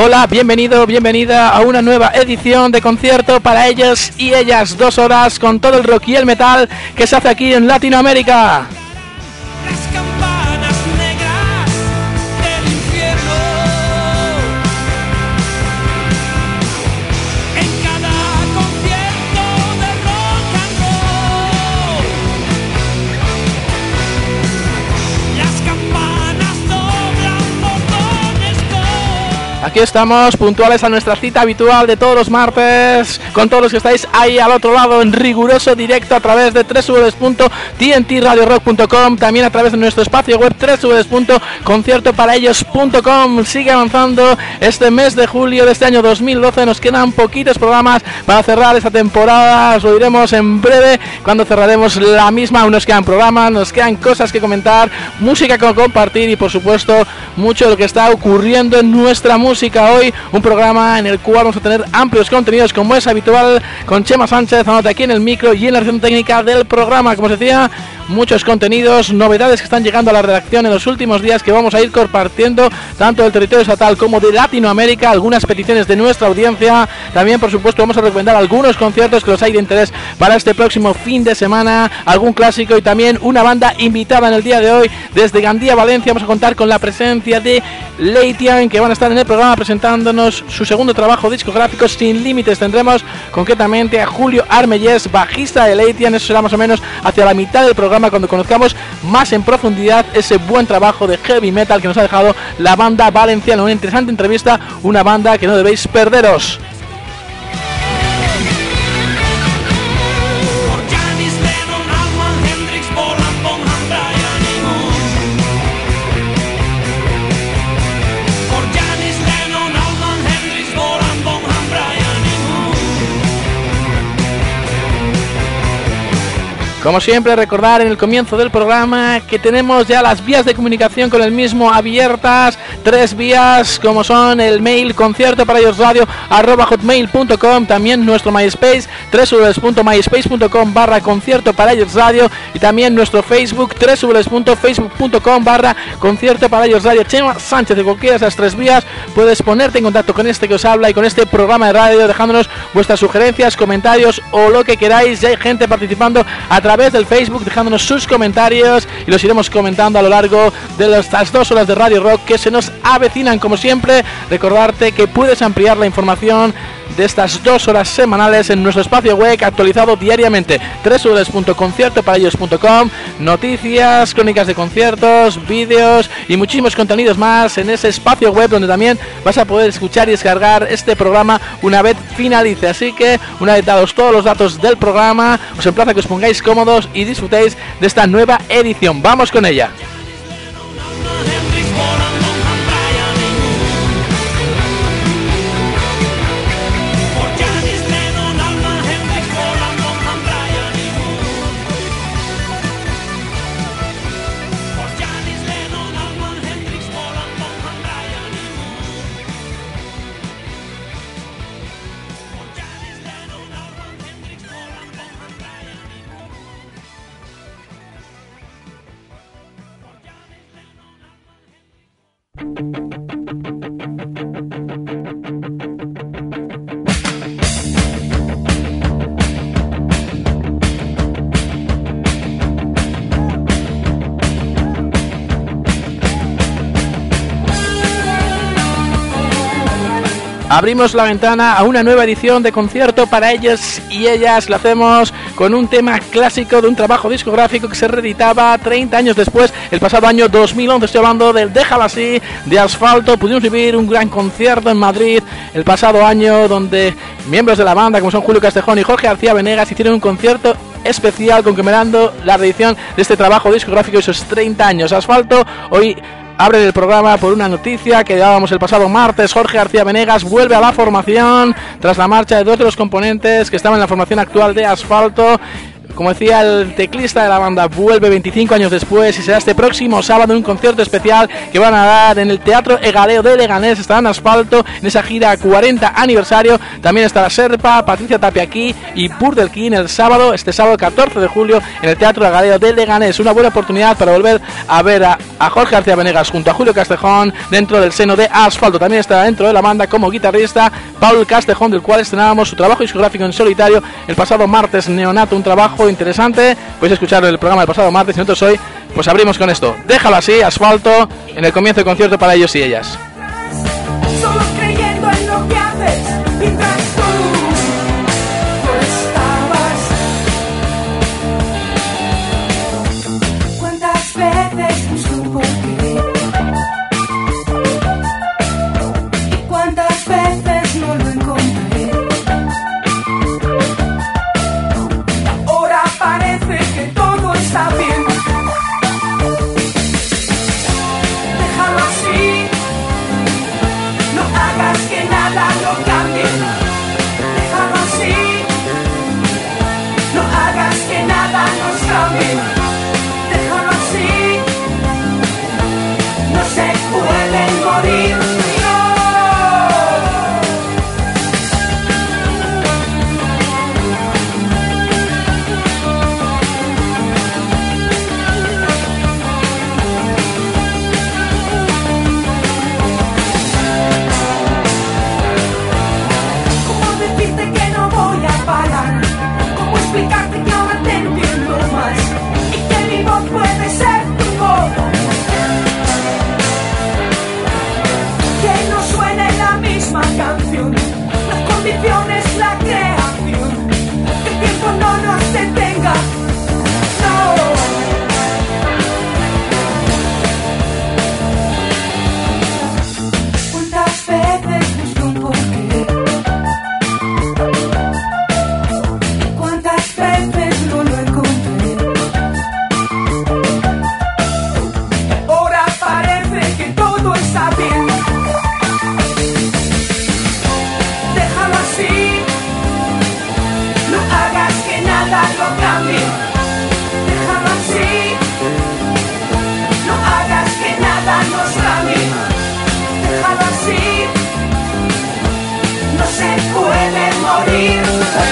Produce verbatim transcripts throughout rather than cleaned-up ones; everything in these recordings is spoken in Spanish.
Hola, bienvenido, bienvenida a una nueva edición de concierto para ellos y ellas. Dos horas con todo el rock y el metal que se hace aquí en Latinoamérica. Aquí estamos, puntuales a nuestra cita habitual de todos los martes, con todos los que estáis ahí al otro lado en riguroso directo a través de doble u doble u doble u punto t n t radio rock punto com, también a través de nuestro espacio web doble u doble u doble u punto concierto para ellos punto com. Sigue avanzando este mes de julio de este año dos mil doce, nos quedan poquitos programas para cerrar esta temporada, os lo diremos en breve cuando cerraremos la misma. Aún nos quedan programas, nos quedan cosas que comentar, música que compartir y por supuesto mucho de lo que está ocurriendo en nuestra música. Hoy un programa en el cual vamos a tener amplios contenidos como es habitual, con Chema Sánchez anote aquí en el micro y en la redacción técnica del programa. Como os decía, muchos contenidos, novedades que están llegando a la redacción en los últimos días que vamos a ir compartiendo tanto del territorio estatal como de Latinoamérica, algunas peticiones de nuestra audiencia. También por supuesto vamos a recomendar algunos conciertos que los hay de interés para este próximo fin de semana, algún clásico y también una banda invitada en el día de hoy desde Gandía, Valencia. Vamos a contar con la presencia de Leitian, que van a estar en el programa presentándonos su segundo trabajo discográfico Sin Límites. Tendremos concretamente a Julio Armellés, bajista de Leitian. Eso será más o menos hacia la mitad del programa cuando conozcamos más en profundidad ese buen trabajo de heavy metal que nos ha dejado la banda valenciana. Una interesante entrevista, una banda que no debéis perderos. Como siempre, recordar en el comienzo del programa que tenemos ya las vías de comunicación con el mismo abiertas, tres vías como son el mail concierto para ellos radio arroba hotmail punto com, también nuestro MySpace doble u doble u doble u punto myspace punto com barra concierto para ellos radio y también nuestro Facebook doble u doble u doble u punto facebook punto com barra concierto para ellos radio. Chema Sánchez, de cualquiera de esas tres vías puedes ponerte en contacto con este que os habla y con este programa de radio dejándonos vuestras sugerencias, comentarios o lo que queráis. Ya hay gente participando a través del Facebook dejándonos sus comentarios y los iremos comentando a lo largo de estas dos horas de Radio Rock que se nos avecinan. Como siempre, recordarte que puedes ampliar la información de estas dos horas semanales en nuestro espacio web actualizado diariamente doble u doble u doble u punto concierto para ellos punto com, noticias, crónicas de conciertos, vídeos y muchísimos contenidos más en ese espacio web donde también vas a poder escuchar y descargar este programa una vez finalice. Así que una vez dados todos los datos del programa, os emplazo a que os pongáis cómodos y disfrutéis de esta nueva edición. Vamos con ella. Abrimos la ventana a una nueva edición de concierto para ellos y ellas. Lo hacemos con un tema clásico de un trabajo discográfico que se reeditaba treinta años después, el pasado año dos mil once. Estoy hablando del Déjalo Así de Asfalto. Pudimos vivir un gran concierto en Madrid el pasado año donde miembros de la banda como son Julio Castejón y Jorge García Venegas hicieron un concierto especial conmemorando la reedición de este trabajo discográfico y sus treinta años. Asfalto hoy abre el programa por una noticia que dábamos el pasado martes. Jorge García Venegas vuelve a la formación tras la marcha de dos de los componentes que estaban en la formación actual de Asfalto. Como decía, el teclista de la banda vuelve veinticinco años después y será este próximo sábado en un concierto especial que van a dar en el Teatro Egaleo de Leganés. Estarán Asfalto en esa gira cuarenta aniversario. También estará Serpa, Patricia Tapia aquí y Burdel King el sábado, este sábado catorce de julio en el Teatro Egaleo de Leganés. Una buena oportunidad para volver a ver a, a Jorge García Venegas junto a Julio Castejón dentro del seno de Asfalto. También estará dentro de la banda como guitarrista Paul Castejón, del cual estrenábamos su trabajo discográfico en solitario el pasado martes, Neonato, un trabajo interesante. Podéis escuchar el programa del pasado martes y nosotros hoy pues abrimos con esto. Déjalo así, Asfalto, en el comienzo del concierto para ellos y ellas. Solo creyendo en lo que haces, mientras tú no estabas. ¿Cuántas veces busqué un porqué? ¿Y cuántas veces no lo encontré? Ahora parece que todo está bien. Déjalo así. No hagas que nada lo cambie. Déjalo así. No hagas que nada nos cambie. Déjalo así. No se pueden morir. Explicarte que ahora te entiendo más y que mi voz puede ser tu voz. Que no suene la misma canción, las condiciones, la creación, que el tiempo no nos detenga. No. ¿Cuántas veces busqué un porqué? Veces no lo encontré. Ahora parece que todo está bien. Déjalo así. No hagas que nada lo cambie. Déjalo así. No hagas que nada nos cambie. Déjalo así. No se puede morir.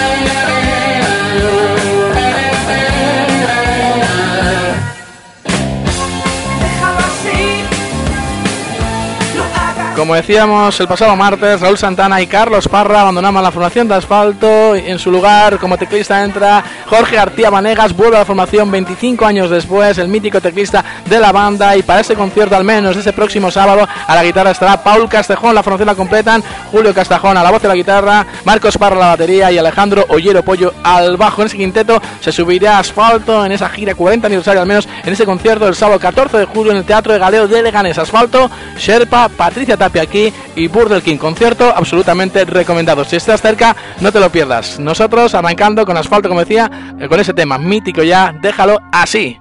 Como decíamos el pasado martes, Raúl Santana y Carlos Parra abandonaban la formación de Asfalto. En su lugar, como teclista, entra Jorge García Vanegas, vuelve a la formación veinticinco años después, el mítico teclista de la banda. Y para ese concierto, al menos ese próximo sábado, a la guitarra estará Paul Castejón. La formación la completan Julio Castejón a la voz de la guitarra, Marcos Parra a la batería y Alejandro Ollero Pollo al bajo. En ese quinteto se subirá Asfalto en esa gira cuarenta aniversario, al menos en ese concierto del sábado catorce de julio en el Teatro Egaleo de Leganés. Asfalto, Sherpa, Patricia Tapia aquí y Burdel King. Concierto absolutamente recomendado. Si estás cerca, no te lo pierdas. Nosotros arrancando con Asfalto, como decía, con ese tema mítico ya, déjalo así.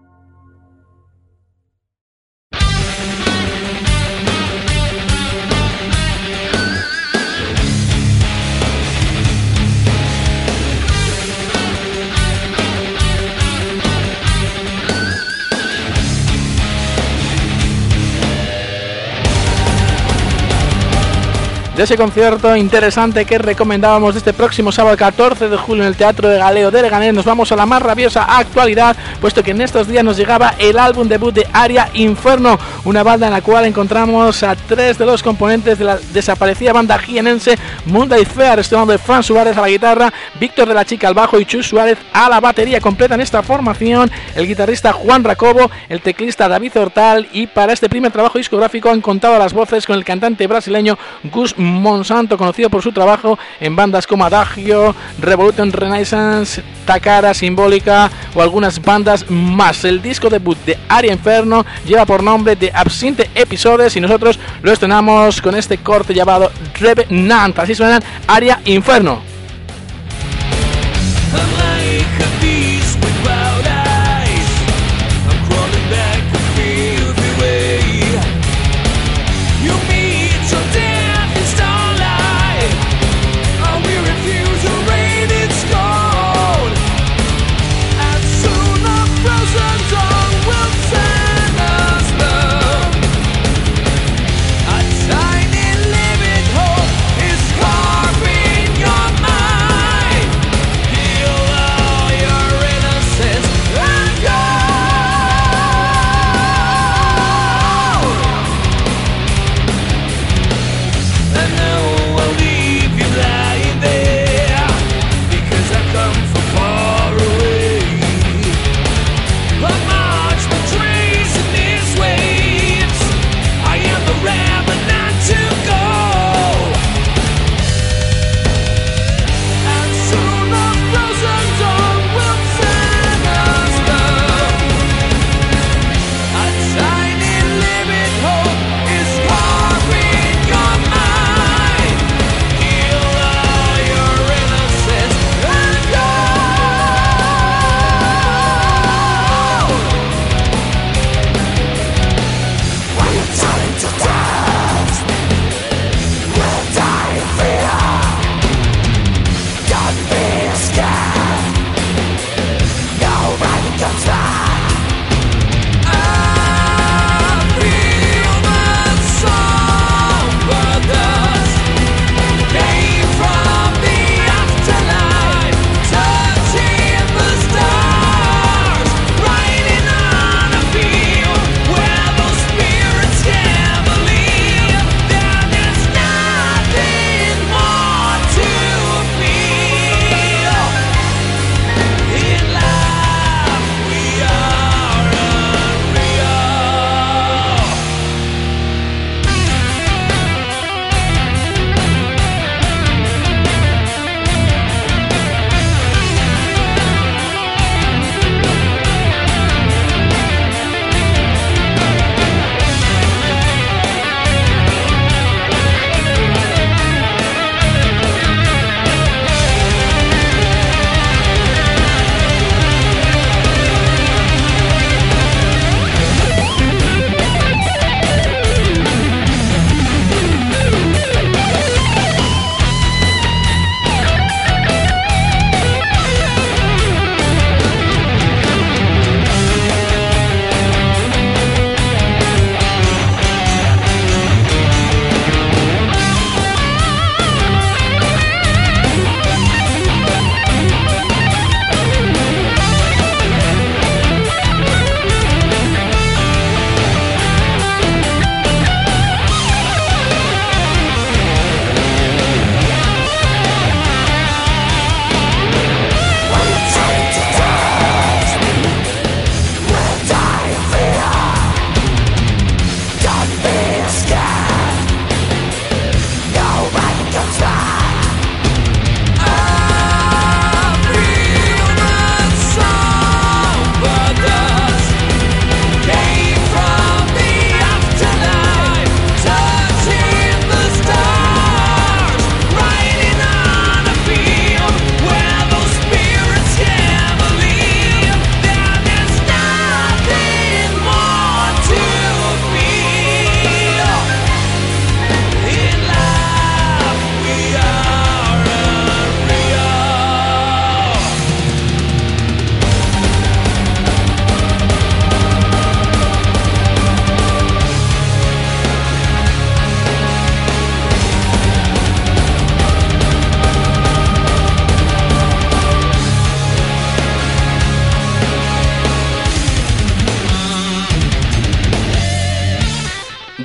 De ese concierto interesante que recomendábamos de este próximo sábado catorce de julio en el Teatro Egaleo de Leganés, nos vamos a la más rabiosa actualidad, puesto que en estos días nos llegaba el álbum debut de Aria Inferno, una banda en la cual encontramos a tres de los componentes de la desaparecida banda jienense Monday Fair. Estoy hablando de Fran Suárez a la guitarra, Víctor de la Chica al bajo y Chus Suárez a la batería. Completan esta formación el guitarrista Juan Racobo, el teclista David Hortal, y para este primer trabajo discográfico han contado las voces con el cantante brasileño Gus Monsanto, conocido por su trabajo en bandas como Adagio, Revolution Renaissance, Takara, Simbólica o algunas bandas más. El disco debut de Aria Inferno lleva por nombre The Absinthe Episodes y nosotros lo estrenamos con este corte llamado Revenant. Así suenan Aria Inferno.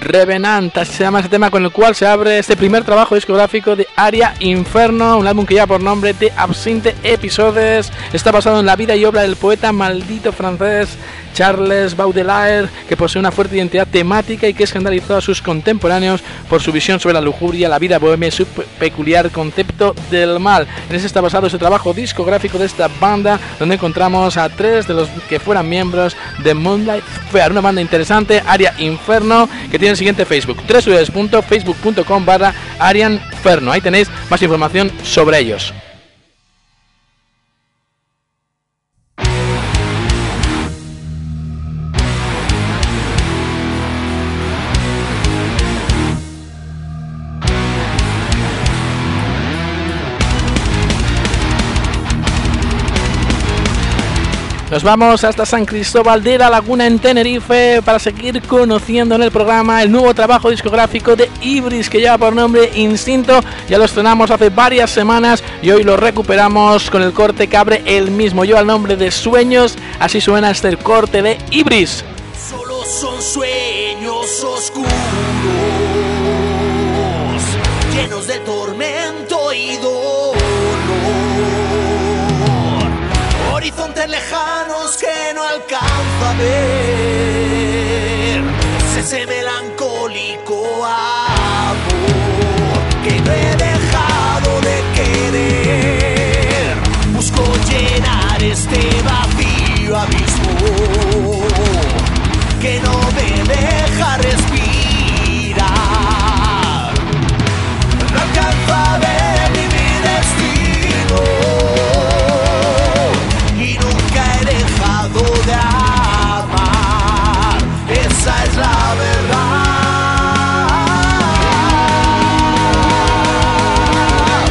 Revenant, así se llama ese tema con el cual se abre este primer trabajo discográfico de Aria Inferno, un álbum que lleva por nombre The Absinthe Episodes. Está basado en la vida y obra del poeta maldito francés Charles Baudelaire, que posee una fuerte identidad temática y que es escandalizado a sus contemporáneos por su visión sobre la lujuria, la vida bohemia y su peculiar concepto del mal. En ese está basado este trabajo discográfico de esta banda, donde encontramos a tres de los que fueran miembros de Moonlight Fair, una banda interesante, Aria Inferno, que tiene el siguiente Facebook, w w w punto facebook punto com barra Aria Inferno. Ahí tenéis más información sobre ellos. Nos vamos hasta San Cristóbal de la Laguna en Tenerife para seguir conociendo en el programa el nuevo trabajo discográfico de Ibris, que lleva por nombre Instinto. Ya lo estrenamos hace varias semanas y hoy lo recuperamos con el corte que abre el mismo. Lleva el nombre de Sueños, así suena este corte de Ibris. Solo son sueños oscuros, llenos de tormento y dolor, horizontes lejanos que no alcanza a ver, es ese melancólico amor que no he dejado de querer. Busco llenar este vacío abismo que no me deja respirar. No alcanzo a ver ni mi destino, de amar, esa es la verdad.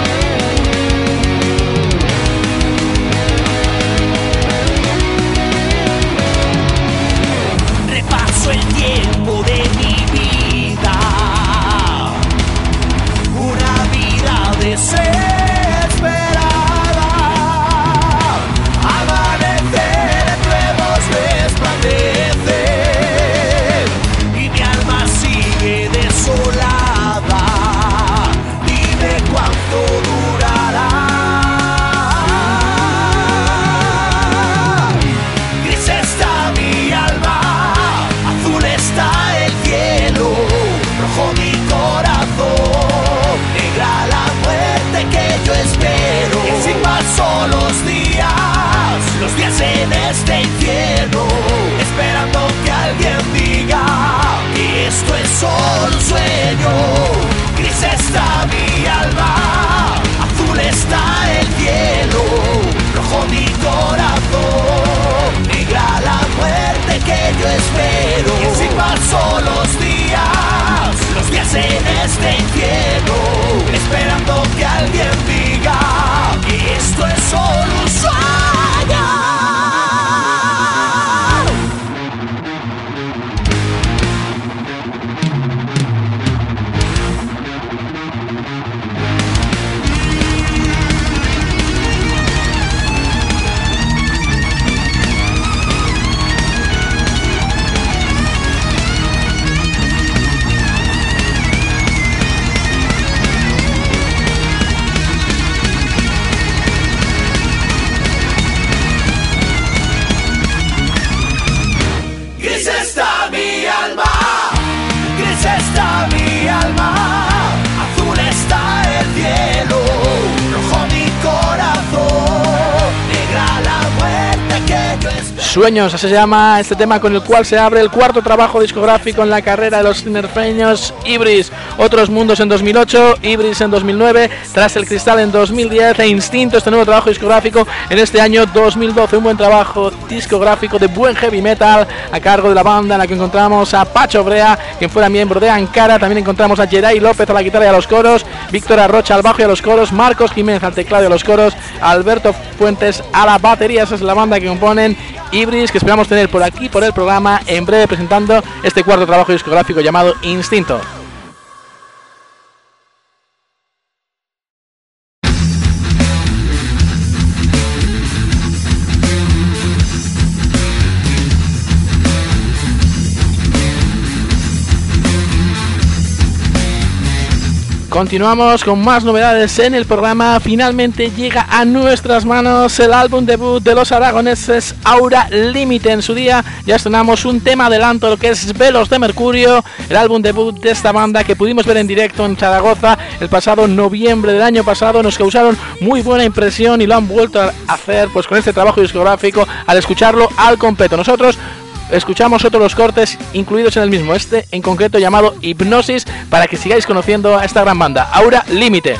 Repaso el tiempo de mi vida, una vida desesperada. Y mi alma sigue desolada. Dime cuánto durará. Gris está mi alma, azul está el cielo, rojo mi corazón, negra la muerte que yo espero. Y si paso los días, los días en este infierno, esperando que alguien diga que esto es solo un sueño. Gris está mi alma, azul está el cielo, rojo mi corazón, negra la muerte que yo espero. Y si paso los días, los días en este infierno, esperando que alguien diga que esto es solo un sueño. Sueños, así se llama este tema con el cual se abre el cuarto trabajo discográfico en la carrera de los tinerfeños Ibris. Otros mundos en dos mil ocho, Ibris en dos mil nueve, Tras el cristal en dos mil diez e Instinto, este nuevo trabajo discográfico en este año dos mil doce. Un buen trabajo discográfico de buen heavy metal a cargo de la banda en la que encontramos a Pacho Brea, quien fuera miembro de Ankara. También encontramos a Geray López a la guitarra y a los coros, Víctor Arrocha al bajo y a los coros, Marcos Jiménez al teclado y a los coros, Alberto Fuentes a la batería. Esa es la banda que componen Ibris, que esperamos tener por aquí, por el programa, en breve presentando este cuarto trabajo discográfico llamado Instinto. Continuamos con más novedades en el programa. Finalmente llega a nuestras manos el álbum debut de los aragoneses Aura Límite. En su día ya estrenamos un tema adelanto, lo que es Velos de Mercurio, el álbum debut de esta banda que pudimos ver en directo en Zaragoza el pasado noviembre del año pasado. Nos causaron muy buena impresión y lo han vuelto a hacer pues con este trabajo discográfico al escucharlo al completo. Nosotros escuchamos otros los cortes incluidos en el mismo, este en concreto llamado Hipnosis, para que sigáis conociendo a esta gran banda, Aura Límite.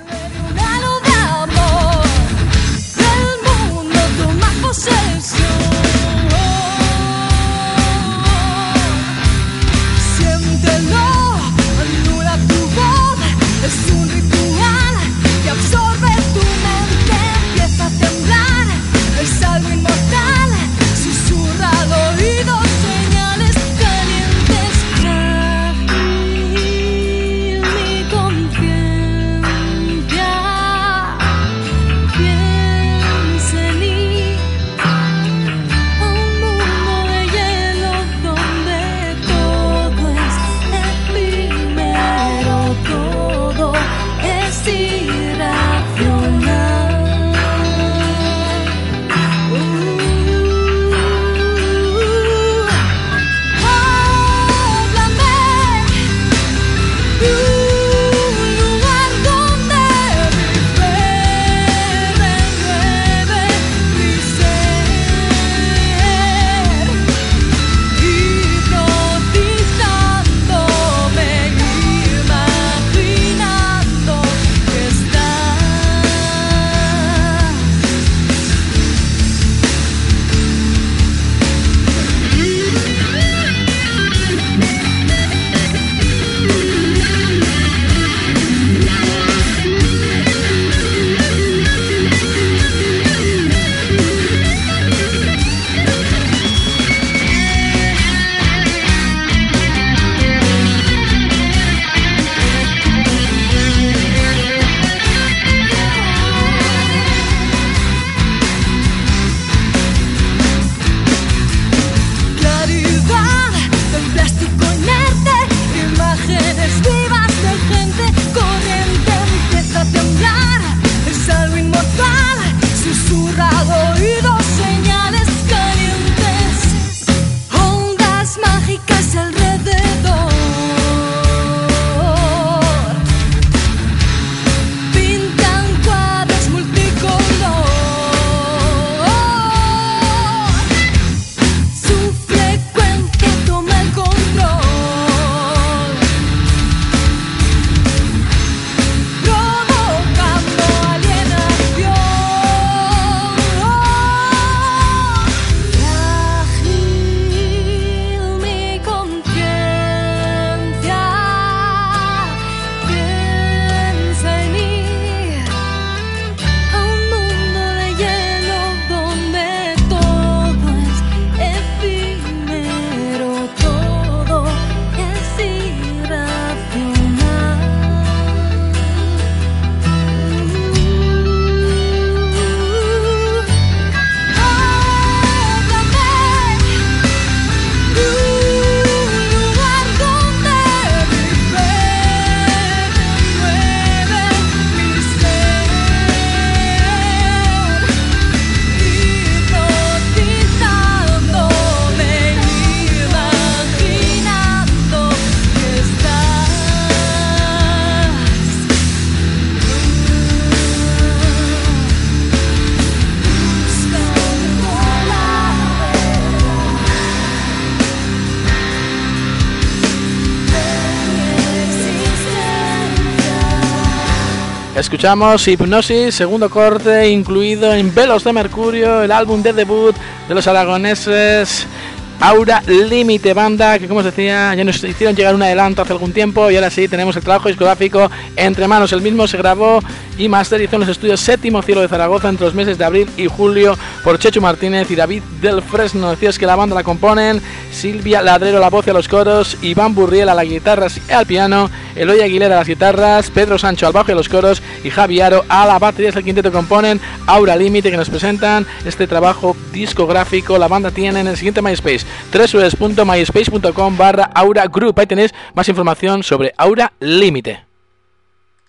Escuchamos Hipnosis, segundo corte incluido en Velos de Mercurio, el álbum de debut de los aragoneses Aura Límite, banda que, como os decía, ya nos hicieron llegar un adelanto hace algún tiempo y ahora sí tenemos el trabajo discográfico entre manos. El mismo se grabó y masterizó en los estudios Séptimo Cielo de Zaragoza entre los meses de abril y julio por Chechu Martínez y David del Fresno. Decías que la banda la componen Silvia Ladrero a la voz y a los coros, Iván Burriel a las guitarras y al piano, Eloy Aguilera a las guitarras, Pedro Sancho al bajo y a los coros y Javi Aro a la batería. Es el quinteto que componen Aura Límite, que nos presentan este trabajo discográfico. La banda tiene en el siguiente MySpace, w w w punto myspace punto com barra Aura Group. Ahí tenéis más información sobre Aura Límite.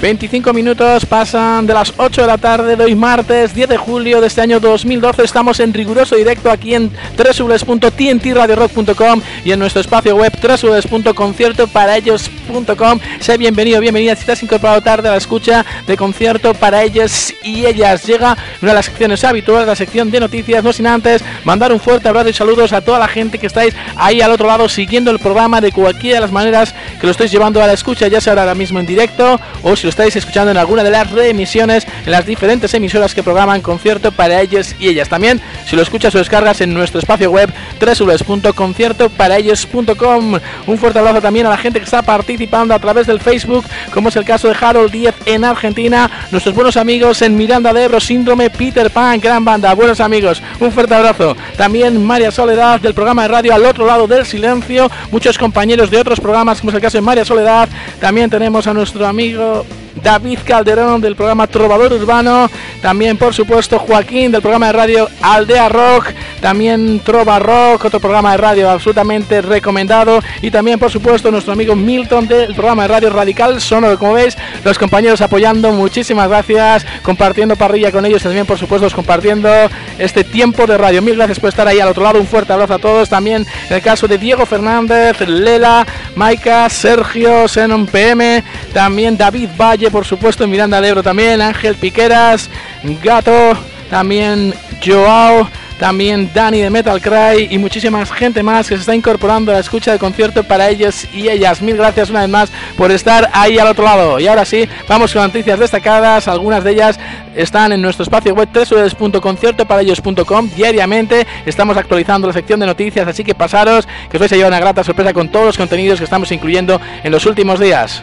veinticinco minutos pasan de las ocho de la tarde de hoy martes diez de julio de este año dos mil doce. Estamos en riguroso directo aquí en w w w punto t n t radio rock punto com y en nuestro espacio web w w w punto concierto para ellos punto com. Sé bienvenido, bienvenida si te has incorporado tarde a la escucha de Concierto para Ellos y Ellas. Llega una de las secciones habituales, la sección de noticias, no sin antes mandar un fuerte abrazo y saludos a toda la gente que estáis ahí al otro lado siguiendo el programa de cualquiera de las maneras que lo estáis llevando a la escucha, ya sea ahora mismo en directo o si lo estáis escuchando en alguna de las reemisiones en las diferentes emisoras que programan Concierto para Ellos y Ellas. También si lo escuchas o descargas en nuestro espacio web w w w punto concierto para ellos punto com. Un fuerte abrazo también a la gente que está participando a través del Facebook, como es el caso de Harold Díez en Argentina, nuestros buenos amigos en Miranda de Ebro, Síndrome, Peter Pan, gran banda, buenos amigos, un fuerte abrazo. También María Soledad del programa de radio Al Otro Lado del Silencio, muchos compañeros de otros programas, como es el caso de María Soledad. También tenemos a nuestro amigo David Calderón del programa Trovador Urbano, también por supuesto Joaquín del programa de radio Aldea Rock, también Trova Rock, otro programa de radio absolutamente recomendado, y también por supuesto nuestro amigo Milton del programa de radio Radical Sonoro. Como veis, los compañeros apoyando, muchísimas gracias, compartiendo parrilla con ellos, también por supuesto compartiendo este tiempo de radio. Mil gracias por estar ahí al otro lado, un fuerte abrazo a todos. También en el caso de Diego Fernández, Lela, Maika, Sergio, Xenon P M, también David Valle, por supuesto en Miranda de Ebro, también Ángel Piqueras, Gato, también Joao, también Dani de Metal Cry y muchísima gente más que se está incorporando a la escucha de Concierto para Ellos y Ellas. Mil gracias una vez más por estar ahí al otro lado. Y ahora sí, vamos con noticias destacadas. Algunas de ellas están en nuestro espacio web w w w punto concierto para ellos punto com. Diariamente estamos actualizando la sección de noticias, así que pasaros, que os vais a llevar una grata sorpresa con todos los contenidos que estamos incluyendo en los últimos días.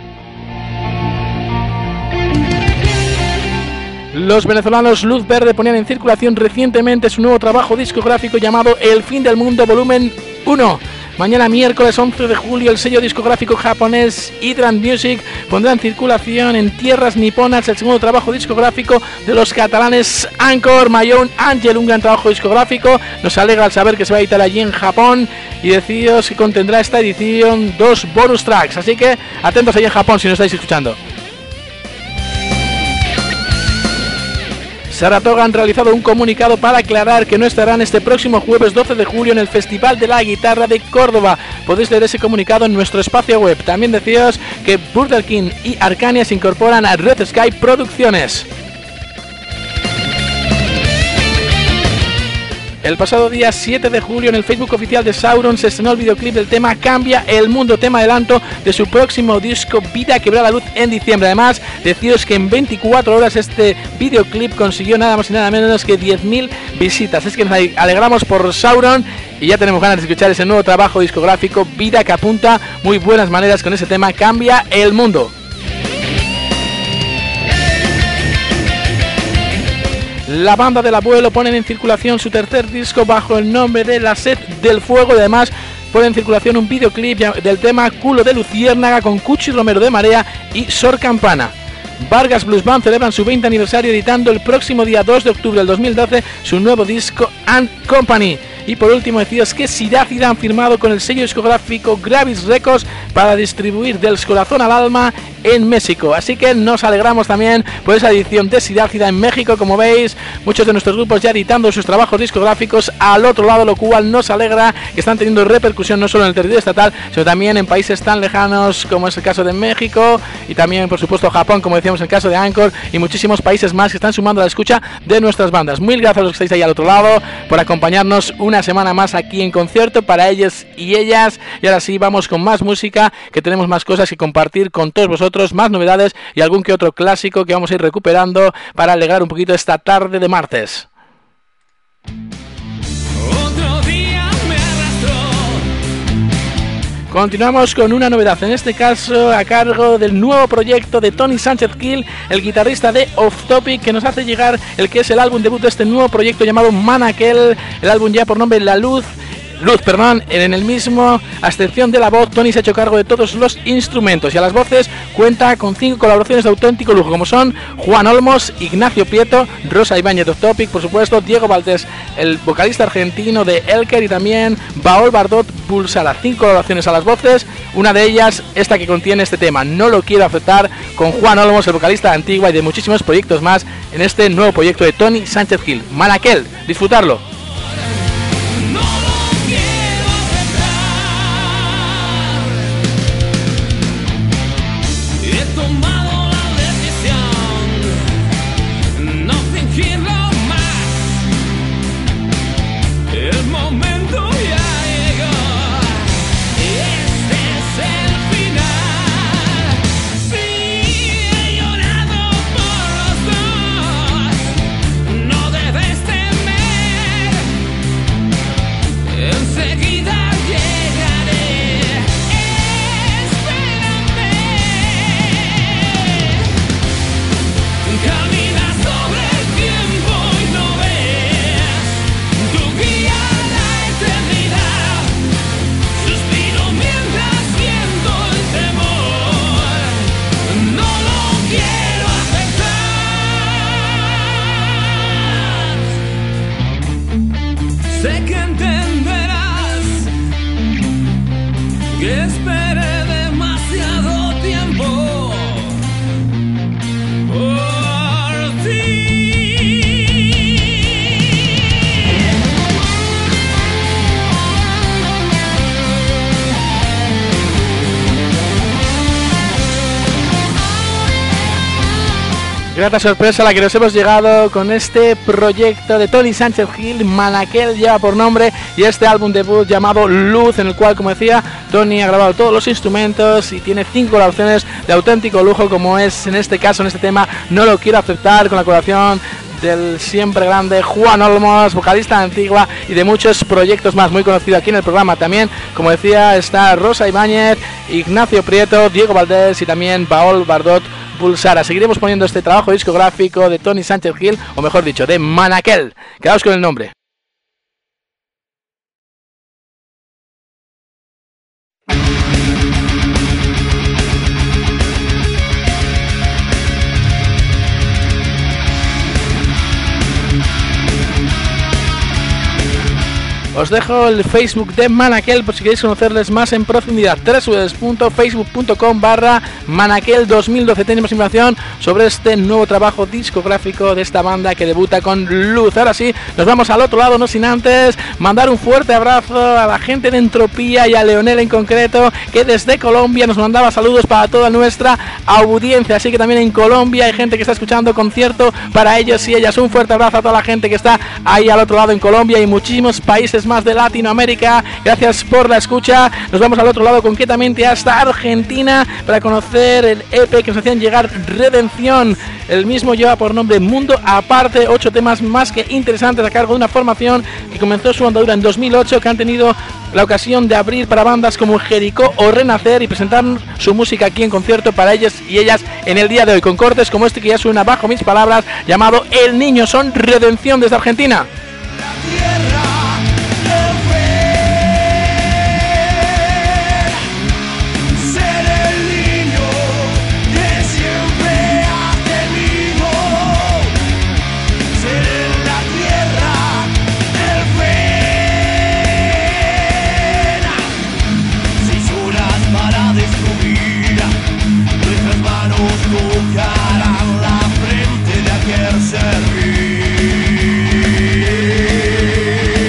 Los venezolanos Luz Verde ponían en circulación recientemente su nuevo trabajo discográfico llamado El Fin del Mundo Volumen uno. Mañana miércoles once de julio el sello discográfico japonés Hydrant Music pondrá en circulación en tierras niponas el segundo trabajo discográfico de los catalanes Anchor, My Own Angel, un gran trabajo discográfico. Nos alegra al saber que se va a editar allí en Japón y deciros que contendrá esta edición dos bonus tracks, así que atentos allí en Japón si nos estáis escuchando. Saratoga han realizado un comunicado para aclarar que no estarán este próximo jueves doce de julio en el Festival de la Guitarra de Córdoba. Podéis leer ese comunicado en nuestro espacio web. También deciros que Burger King y Arcania se incorporan a Red Sky Producciones. El pasado día siete de julio en el Facebook oficial de Sauron se estrenó el videoclip del tema Cambia el Mundo, tema adelanto de su próximo disco Vida que verá la luz en diciembre. Además, deciros que en veinticuatro horas este videoclip consiguió nada más y nada menos que diez mil visitas. Es que nos alegramos por Sauron y ya tenemos ganas de escuchar ese nuevo trabajo discográfico Vida, que apunta muy buenas maneras con ese tema Cambia el Mundo. La banda del abuelo ponen en circulación su tercer disco bajo el nombre de La Sed del Fuego y además ponen en circulación un videoclip del tema Culo de Luciérnaga con Cuchi Romero de Marea y Sor Campana. Vargas Blues Band celebran su veinte aniversario editando el próximo día dos de octubre del dos mil doce su nuevo disco And Company. Y por último deciros que Sidácida han firmado con el sello discográfico Gravis Records para distribuir Del Corazón al Alma en México. Así que nos alegramos también por esa edición de Sidácida en México. Como veis, muchos de nuestros grupos ya editando sus trabajos discográficos al otro lado, lo cual nos alegra, que están teniendo repercusión no solo en el territorio estatal, sino también en países tan lejanos como es el caso de México y también por supuesto Japón, como decíamos en el caso de Anchor, y muchísimos países más que están sumando a la escucha de nuestras bandas. Mil gracias a los que estáis ahí al otro lado por acompañarnos una semana más aquí en Concierto para Ellos y Ellas. Y ahora sí, vamos con más música, que tenemos más cosas que compartir con todos vosotros, más novedades y algún que otro clásico que vamos a ir recuperando para alegrar un poquito esta tarde de martes. Continuamos con una novedad, en este caso a cargo del nuevo proyecto de Tony Sánchez Gil, el guitarrista de Off Topic, que nos hace llegar el que es el álbum debut de este nuevo proyecto llamado Manakel, el álbum ya por nombre La Luz. Luz, perdón, en el mismo, a excepción de la voz, Tony se ha hecho cargo de todos los instrumentos y a las voces cuenta con cinco colaboraciones de auténtico lujo, como son Juan Olmos, Ignacio Prieto, Rosa Ibáñez de Topic, por supuesto, Diego Valdés, el vocalista argentino de Elker, y también Baol Bardot Bulsara. Cinco colaboraciones a las voces, una de ellas esta que contiene este tema, No lo quiero aceptar, con Juan Olmos, el vocalista de Antigua, y de muchísimos proyectos más en este nuevo proyecto de Tony Sánchez Gil. Manaquel, disfrutarlo. Grata sorpresa a la que nos hemos llegado con este proyecto de Tony Sánchez Gil. Manaquel lleva por nombre, y este álbum debut llamado Luz, en el cual, como decía, Tony ha grabado todos los instrumentos y tiene cinco colaboraciones de auténtico lujo, como es en este caso, en este tema, No lo quiero aceptar, con la colaboración del siempre grande Juan Olmos, vocalista de Antigua, y de muchos proyectos más, muy conocido aquí en el programa. También, como decía, está Rosa Ibáñez, Ignacio Prieto, Diego Valdés y también Baol Bardot Bulsara. Seguiremos poniendo este trabajo discográfico de Tony Sánchez Gil, o mejor dicho, de Manaquel. Quedaos con el nombre. Os dejo el Facebook de Manaquel por si queréis conocerles más en profundidad. w w w punto facebook punto com barra Manaquel dos mil doce. Tenemos información sobre este nuevo trabajo discográfico de esta banda que debuta con Luz. Ahora sí, nos vamos al otro lado, no sin antes mandar un fuerte abrazo a la gente de Entropía y a Leonel en concreto, que desde Colombia nos mandaba saludos para toda nuestra audiencia. Así que también en Colombia hay gente que está escuchando concierto para ellos y ellas. Un fuerte abrazo a toda la gente que está ahí al otro lado en Colombia y muchísimos países más de Latinoamérica. Gracias por la escucha. Nos vamos al otro lado, concretamente hasta Argentina, para conocer el E P que nos hacían llegar, Redención. El mismo lleva por nombre Mundo Aparte, ocho temas más que interesantes a cargo de una formación que comenzó su andadura en dos mil ocho, que han tenido la ocasión de abrir para bandas como Jericó o Renacer y presentar su música aquí en concierto para ellos y ellas en el día de hoy, con cortes como este que ya suena bajo mis palabras, llamado El Niño. Son Redención desde Argentina. Tocarán la frente de aquel servir.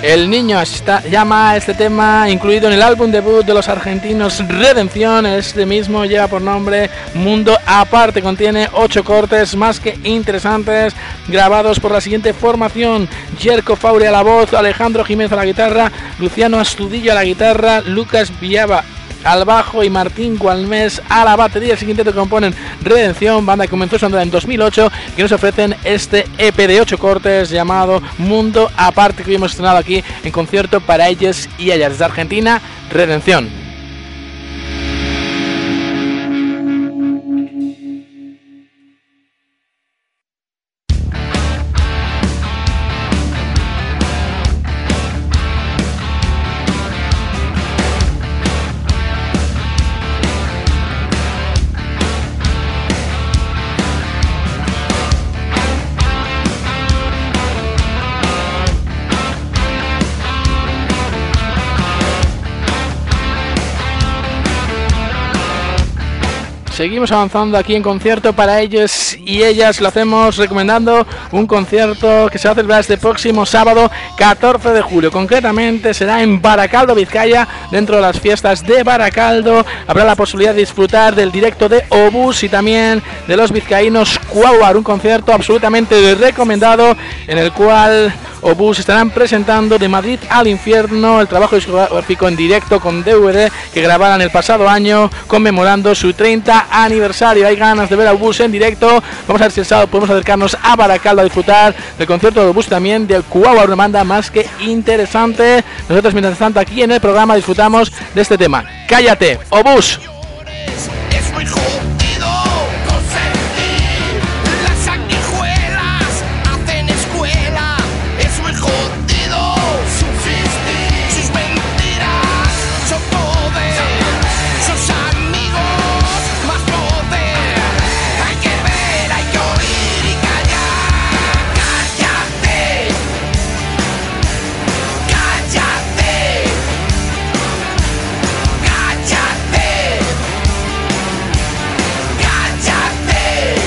El niño está, llama este tema incluido en el álbum debut de los argentinos Redención. Este mismo lleva por nombre Mundo Aparte. Contiene ocho cortes más que interesantes, grabados por la siguiente formación: Jerko Fauri a la voz, Alejandro Jiménez a la guitarra, Luciano Astudillo a la guitarra, Lucas Villaba al bajo y Martín Gualmés a la batería. El siguiente te componen Redención, banda que comenzó su andar en dos mil ocho, que nos ofrecen este E P de ocho cortes llamado Mundo Aparte, que hemos estrenado aquí en concierto para ellos y ellas. Desde Argentina, Redención. Seguimos avanzando aquí en concierto para ellos y ellas. Lo hacemos recomendando un concierto que se va a celebrar este próximo sábado catorce de julio. Concretamente será en Baracaldo, Vizcaya. Dentro de las fiestas de Baracaldo habrá la posibilidad de disfrutar del directo de Obús y también de los vizcaínos Cuauhar. Un concierto absolutamente recomendado en el cual Obús estarán presentando De Madrid al Infierno, el trabajo discográfico en directo con D V D que grabaron el pasado año conmemorando su treinta aniversario. Hay ganas de ver a Obús en directo. Vamos a ver si el sábado podemos acercarnos a Baracaldo a disfrutar del concierto de Obús, también de Cuauhar, una banda más que interesante. Nosotros mientras tanto aquí en el programa disfrutamos de este tema. Cállate, Obús. Es muy jodido consentir, las sanguijuelas hacen escuela. Es muy jodido subsistir, sus mentiras son poder, sus amigos más poder. Hay que ver, hay que oír y callar. Cállate, cállate, cállate, cállate.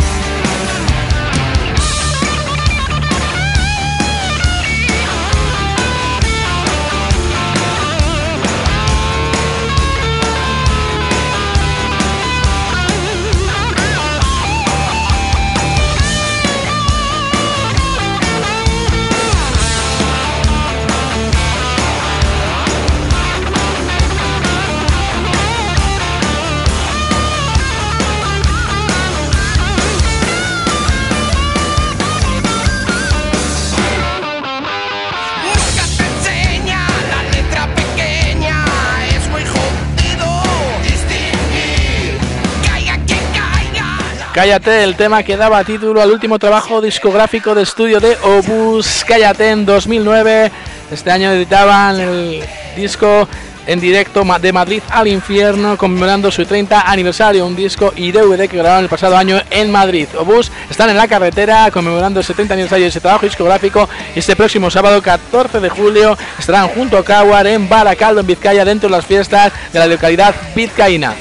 Nunca te enseña la letra pequeña, es muy jodido distinguir. Caiga quien caiga. Cállate, el tema que daba título al último trabajo discográfico de estudio de Obús. Cállate, en dos mil nueve. Este año editaban el disco en directo de Madrid al Infierno, conmemorando su treinta aniversario, un disco y D V D que grabaron el pasado año en Madrid. Obús están en la carretera conmemorando ese treinta aniversario de ese trabajo discográfico, y este próximo sábado catorce de julio estarán junto a Cuauhar en Baracaldo, en Vizcaya, dentro de las fiestas de la localidad vizcaína.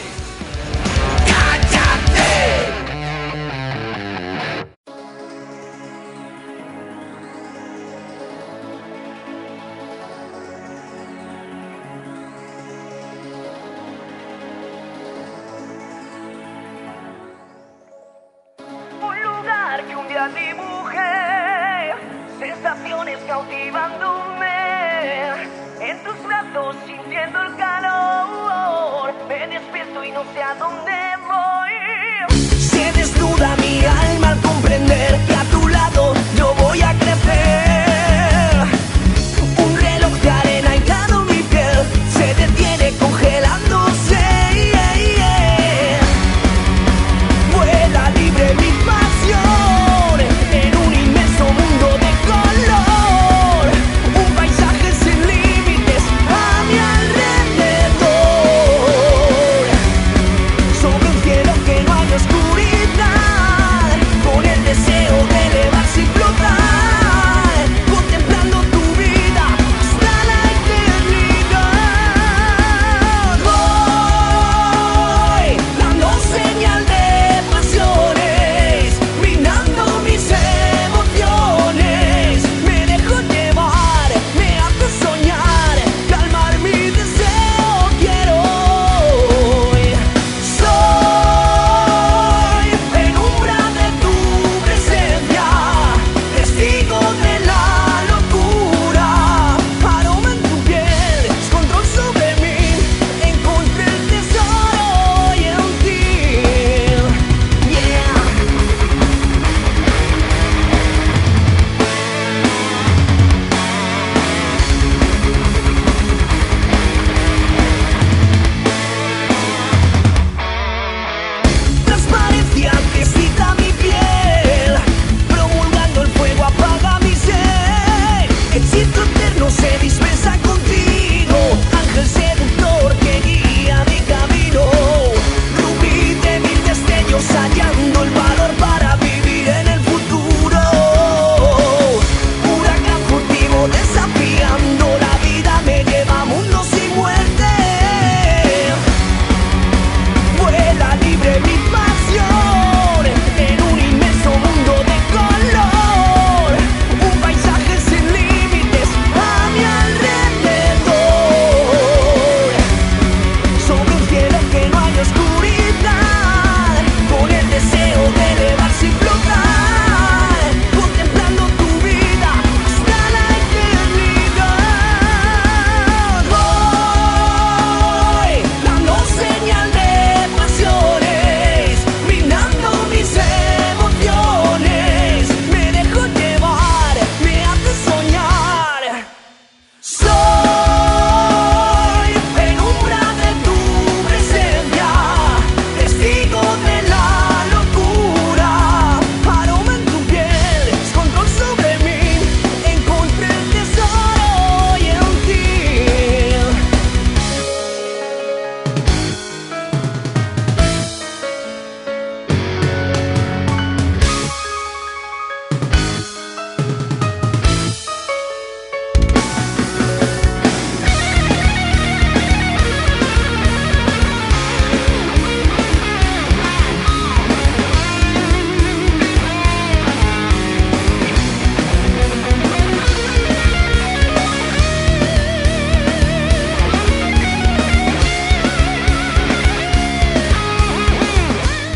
Un lugar que un día dibujé, sensaciones cautivándome, en tus brazos sintiendo el calor, me despierto y no sé a dónde voy. Se desnuda mi alma al comprender que a tu lado yo voy a crecer. Un reloj de arena hinchado mi piel se detiene congelándose. Vuela libre mi pasión en un inmenso mundo de color, un paisaje sin límites a mi alrededor, sobre un cielo que no hay oscuridad, con el deseo de elevarse y flotar.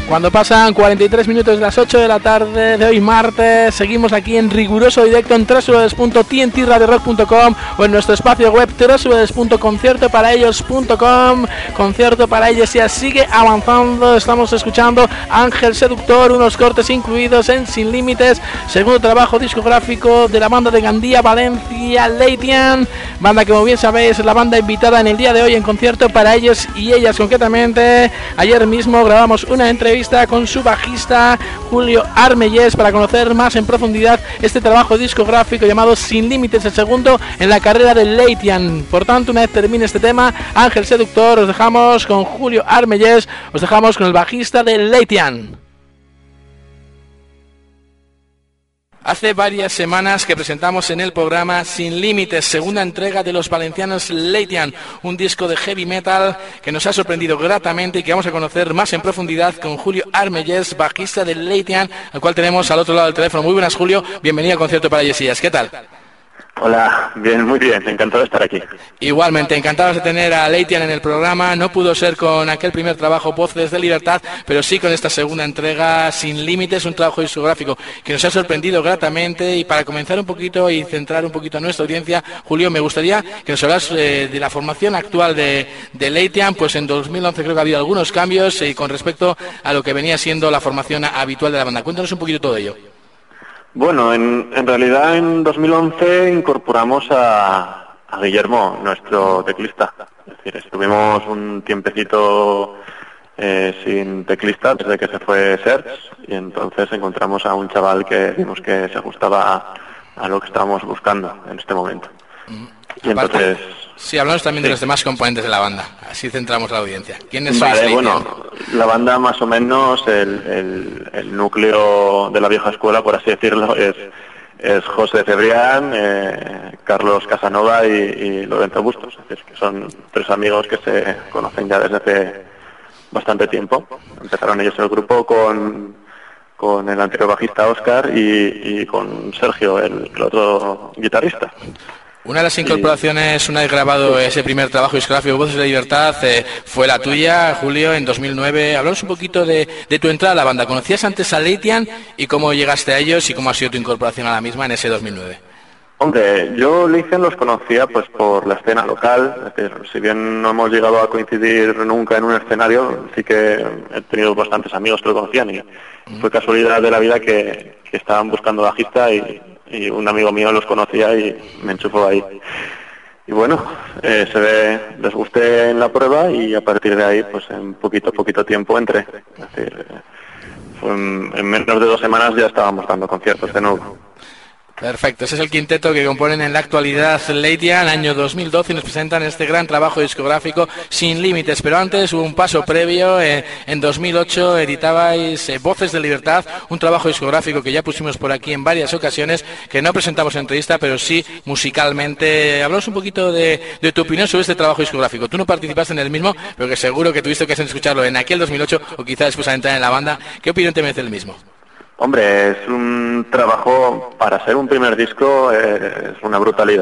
Cuando pasan cuarenta y tres minutos de las ocho de la tarde de hoy martes, seguimos aquí en riguroso directo en doble u doble u doble u punto t n t radio rock punto com o en nuestro espacio web doble u doble u doble u punto concierto para ellos punto com. Concierto para ellos ya sigue avanzando. Estamos escuchando Ángel Seductor, unos cortes incluidos en Sin Límites, segundo trabajo discográfico de la banda de Gandía, Valencia, Leitian, banda que como bien sabéis es la banda invitada en el día de hoy en Concierto para ellos y ellas concretamente. Ayer mismo grabamos una entrevista con su bajista Julio Armellés para conocer más en profundidad este trabajo discográfico llamado Sin Límites, el segundo en la carrera de Leitian. Por tanto, una vez termine este tema, Ángel Seductor, os dejamos con Julio Armellés, os dejamos con el bajista de Leitian. Hace varias semanas que presentamos en el programa Sin Límites, segunda entrega de los valencianos Leitian, un disco de heavy metal que nos ha sorprendido gratamente y que vamos a conocer más en profundidad con Julio Armellés, bajista de Leitian, al cual tenemos al otro lado del teléfono. Muy buenas, Julio, bienvenido al Concierto para Yesillas, ¿qué tal? Hola, bien, muy bien, encantado de estar aquí. Igualmente, encantados de tener a Leitian en el programa. No pudo ser con aquel primer trabajo, Voces de Libertad, pero sí con esta segunda entrega, Sin Límites, un trabajo discográfico que nos ha sorprendido gratamente. Y para comenzar un poquito y centrar un poquito a nuestra audiencia, Julio, me gustaría que nos hablas eh, de la formación actual de, de Leitian. Pues en dos mil once creo que ha habido algunos cambios eh, con respecto a lo que venía siendo la formación habitual de la banda. Cuéntanos un poquito todo ello. Bueno, en, en realidad en dos mil once incorporamos a, a Guillermo, nuestro teclista. Es decir, estuvimos un tiempecito eh, sin teclista desde que se fue Serge y entonces encontramos a un chaval que vimos que se ajustaba a, a lo que estábamos buscando en este momento. Mm. Y Aparte, entonces... Sí, hablamos también sí. de los demás componentes de la banda, así centramos la audiencia. ¿Quiénes vale, sois? Bueno, la banda más o menos, el, el, el núcleo de la vieja escuela, por así decirlo, es, es José Cebrián, eh, Carlos Casanova y, y Lorenzo Bustos. Es decir, que son tres amigos que se conocen ya desde hace bastante tiempo. Empezaron ellos el grupo con, con el anterior bajista Óscar y, y con Sergio, el, el otro guitarrista. Una de las incorporaciones, una vez grabado ese primer trabajo discográfico, Voces de Libertad, eh, fue la tuya, Julio, en dos mil nueve. Hablamos un poquito de, de tu entrada a la banda. ¿Conocías antes a Leitian y cómo llegaste a ellos y cómo ha sido tu incorporación a la misma en ese dos mil nueve? Hombre, yo Leitian los conocía pues por la escena local. Es decir, si bien no hemos llegado a coincidir nunca en un escenario, sí que he tenido bastantes amigos que lo conocían y mm. fue casualidad de la vida que, que estaban buscando bajista y... y un amigo mío los conocía y me enchufó ahí. Y bueno, eh, se ve, les gusté en la prueba y a partir de ahí, pues en poquito, poquito tiempo entré. Es decir, eh, fue en, en menos de dos semanas ya estábamos dando conciertos de nuevo. Perfecto, ese es el quinteto que componen en la actualidad Leitian, año dos mil doce, y nos presentan este gran trabajo discográfico Sin Límites. Pero antes hubo un paso previo, eh, en dos mil ocho editabais eh, Voces de Libertad, un trabajo discográfico que ya pusimos por aquí en varias ocasiones, que no presentamos en entrevista, pero sí musicalmente. Hablamos un poquito de, de tu opinión sobre este trabajo discográfico. Tú no participaste en el mismo, pero que seguro que tuviste ocasión de escucharlo en aquel dos mil ocho o quizás después de entrar en la banda. ¿Qué opinión te merece el mismo? Hombre, es un trabajo, para ser un primer disco, eh, es una brutalidad.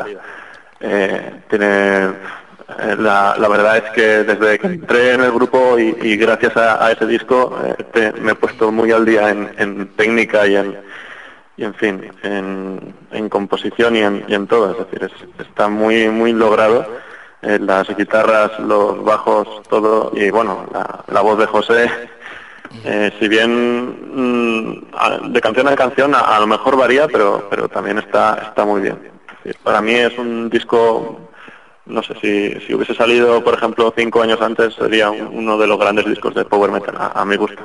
Eh, tiene, eh, la, la verdad es que desde que entré en el grupo y, y gracias a, a ese disco eh, te, me he puesto muy al día en, en técnica y en, y en fin, en, en composición y en, y en todo. Es decir, es, está muy muy logrado. Eh, las guitarras, los bajos, todo, y bueno, la, la voz de José... Eh, si bien mmm, de canción a canción a, a lo mejor varía, pero pero también está está muy bien. Es decir, para mí es un disco, no sé, si, si hubiese salido, por ejemplo, cinco años antes, sería un, uno de los grandes discos de power metal, a, a mi gusto.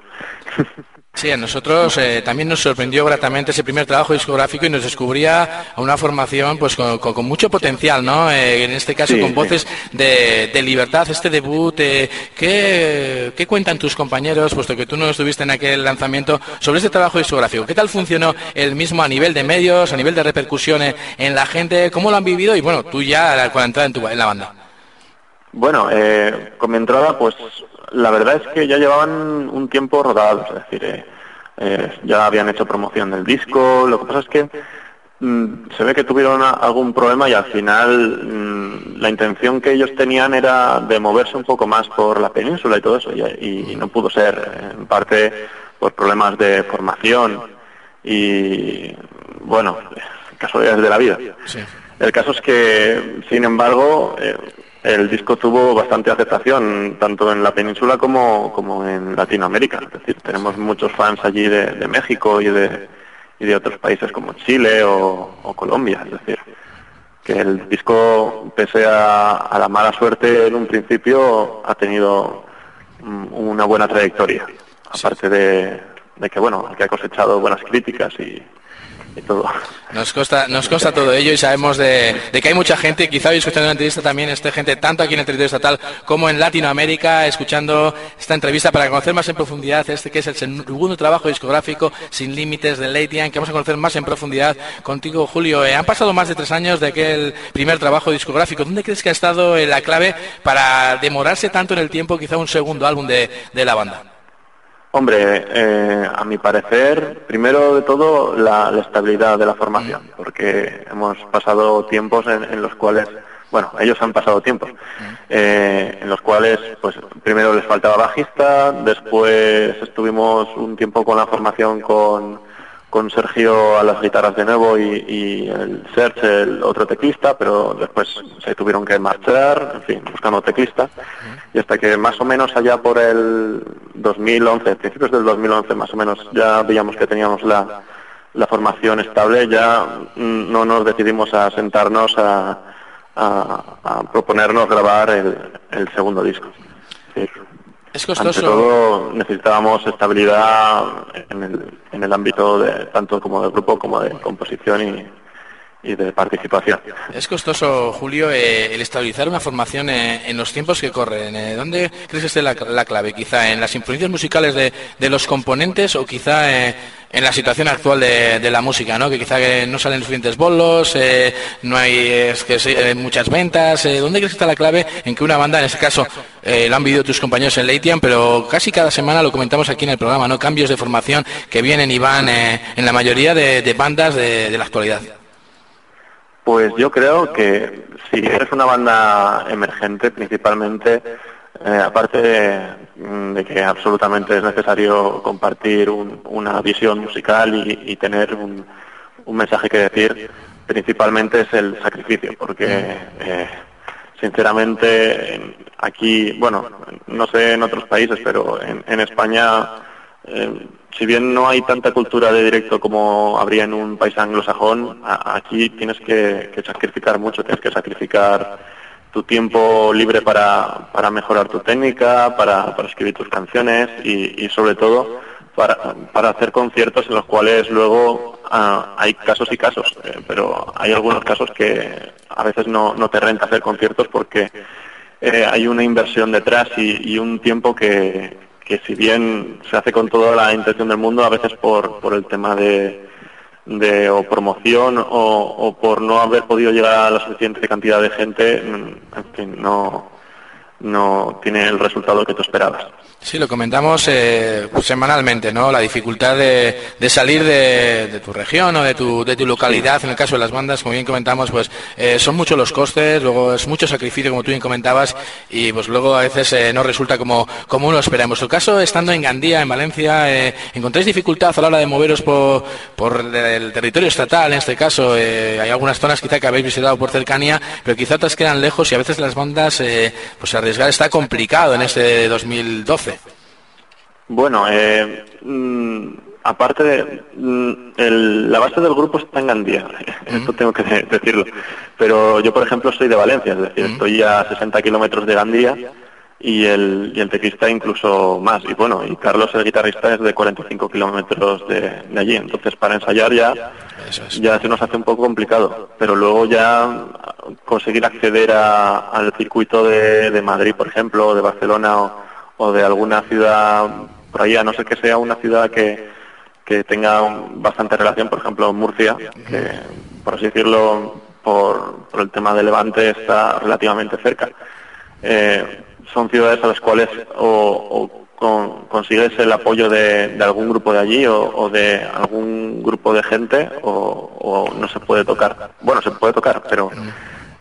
Sí, a nosotros eh, también nos sorprendió gratamente ese primer trabajo discográfico y nos descubría a una formación pues con, con, con mucho potencial, ¿no? Eh, en este caso sí, con Voces sí. de, de Libertad, este debut. Eh, ¿qué, ¿Qué cuentan tus compañeros, puesto que tú no estuviste en aquel lanzamiento, sobre este trabajo discográfico? ¿Qué tal funcionó el mismo a nivel de medios, a nivel de repercusión en la gente? ¿Cómo lo han vivido? Y bueno, tú ya con la entrada en, tu, en la banda. Bueno, eh, con mi entrada, pues la verdad es que ya llevaban un tiempo rodados, es decir, eh, eh, ya habían hecho promoción del disco. Lo que pasa es que mmm, se ve que tuvieron a, algún problema y al final mmm, la intención que ellos tenían era de moverse un poco más por la península y todo eso, y, y no pudo ser, en parte por problemas de formación y, bueno, casualidades de la vida. Sí. El caso es que, sin embargo, eh, el disco tuvo bastante aceptación, tanto en la península como, como en Latinoamérica. Es decir, tenemos muchos fans allí de, de México y de, y de otros países como Chile o, o Colombia. Es decir, que el disco, pese a, a la mala suerte en un principio, ha tenido um, una buena trayectoria. Aparte de, de que, bueno, que ha cosechado buenas críticas y... y todo. Nos consta, nos consta todo ello y sabemos de, de que hay mucha gente, quizá hoy escuchando la entrevista también esté gente tanto aquí en el territorio estatal como en Latinoamérica escuchando esta entrevista para conocer más en profundidad este que es el segundo trabajo discográfico Sin Límites de Leitian, que vamos a conocer más en profundidad contigo, Julio. Eh, han pasado más de tres años de aquel primer trabajo discográfico. ¿Dónde crees que ha estado eh, la clave para demorarse tanto en el tiempo quizá un segundo álbum de, de la banda? Hombre, eh, a mi parecer, primero de todo, la, la estabilidad de la formación, porque hemos pasado tiempos en, en los cuales, bueno, ellos han pasado tiempos, eh, en los cuales, pues, primero les faltaba bajista, después estuvimos un tiempo con la formación con, con Sergio a las guitarras de nuevo y, y el Serge, el otro teclista, pero después se tuvieron que marchar, en fin, buscando teclista. Y hasta que más o menos allá por el dos mil once, principios del dos mil once más o menos, ya veíamos que teníamos la, la formación estable, ya mm, no nos decidimos a sentarnos a, a, a proponernos grabar el, el segundo disco. Sí. Es costoso. Ante todo necesitábamos estabilidad en el, en el ámbito de tanto como de grupo como de composición y... y de participación. Es costoso, Julio, eh, el estabilizar una formación eh, en los tiempos que corren. Eh, ¿Dónde crees que esté la, la clave? ¿Quizá en las influencias musicales de, de los componentes o quizá eh, en la situación actual de, de la música, ¿no? Que quizá que no salen suficientes bolos, eh, no hay es que eh, muchas ventas. Eh, ¿Dónde crees que está la clave en que una banda, en este caso, eh, lo han vivido tus compañeros en Leitian, pero casi cada semana lo comentamos aquí en el programa, ¿no? Cambios de formación que vienen y van eh, en la mayoría de, de bandas de, de la actualidad. Pues yo creo que si eres una banda emergente, principalmente, eh, aparte de, de que absolutamente es necesario compartir un, una visión musical y, y tener un, un mensaje que decir, principalmente es el sacrificio, porque eh, sinceramente aquí, bueno, no sé en otros países, pero en, en España... Eh, si bien no hay tanta cultura de directo como habría en un país anglosajón, a, aquí tienes que, que sacrificar mucho, tienes que sacrificar tu tiempo libre para, para mejorar tu técnica, para, para escribir tus canciones y, y sobre todo para, para hacer conciertos en los cuales luego ah, hay casos y casos, eh, pero hay algunos casos que a veces no, no te renta hacer conciertos porque eh, hay una inversión detrás y, y un tiempo que que si bien se hace con toda la intención del mundo, a veces por, por el tema de, de o promoción o, o por no haber podido llegar a la suficiente cantidad de gente, en fin, no, no tiene el resultado que tú esperabas. Sí, lo comentamos eh, semanalmente, ¿no? La dificultad de, de salir de, de tu región o de tu, de tu localidad. Sí. En el caso de las bandas, como bien comentamos, pues eh, son muchos los costes, luego es mucho sacrificio, como tú bien comentabas, y pues luego a veces eh, no resulta como, como uno espera. En vuestro caso, estando en Gandía, en Valencia, eh, ¿encontráis dificultad a la hora de moveros por, por el territorio estatal? En este caso, eh, hay algunas zonas quizá que habéis visitado por cercanía, pero quizá otras quedan lejos y a veces las bandas, eh, pues arriesgar está complicado en este dos mil doce. Bueno, eh, mmm, aparte de mmm, el, la base del grupo está en Gandía, uh-huh. Esto tengo que de- decirlo, pero yo por ejemplo soy de Valencia, es decir, uh-huh. Estoy a sesenta kilómetros de Gandía y el, y el teclista incluso más, y bueno, y Carlos el guitarrista es de cuarenta y cinco kilómetros de, de allí, entonces para ensayar ya, Eso es. ya se nos hace un poco complicado, pero luego ya conseguir acceder a, al circuito de, de Madrid, por ejemplo, o de Barcelona o, o de alguna ciudad por ahí, a no ser que sea una ciudad que, que tenga bastante relación, por ejemplo Murcia, que por así decirlo, por, por el tema de Levante está relativamente cerca. Eh, son ciudades a las cuales o, o con, consigues el apoyo de, de algún grupo de allí o, o de algún grupo de gente o, o no se puede tocar. Bueno, se puede tocar, pero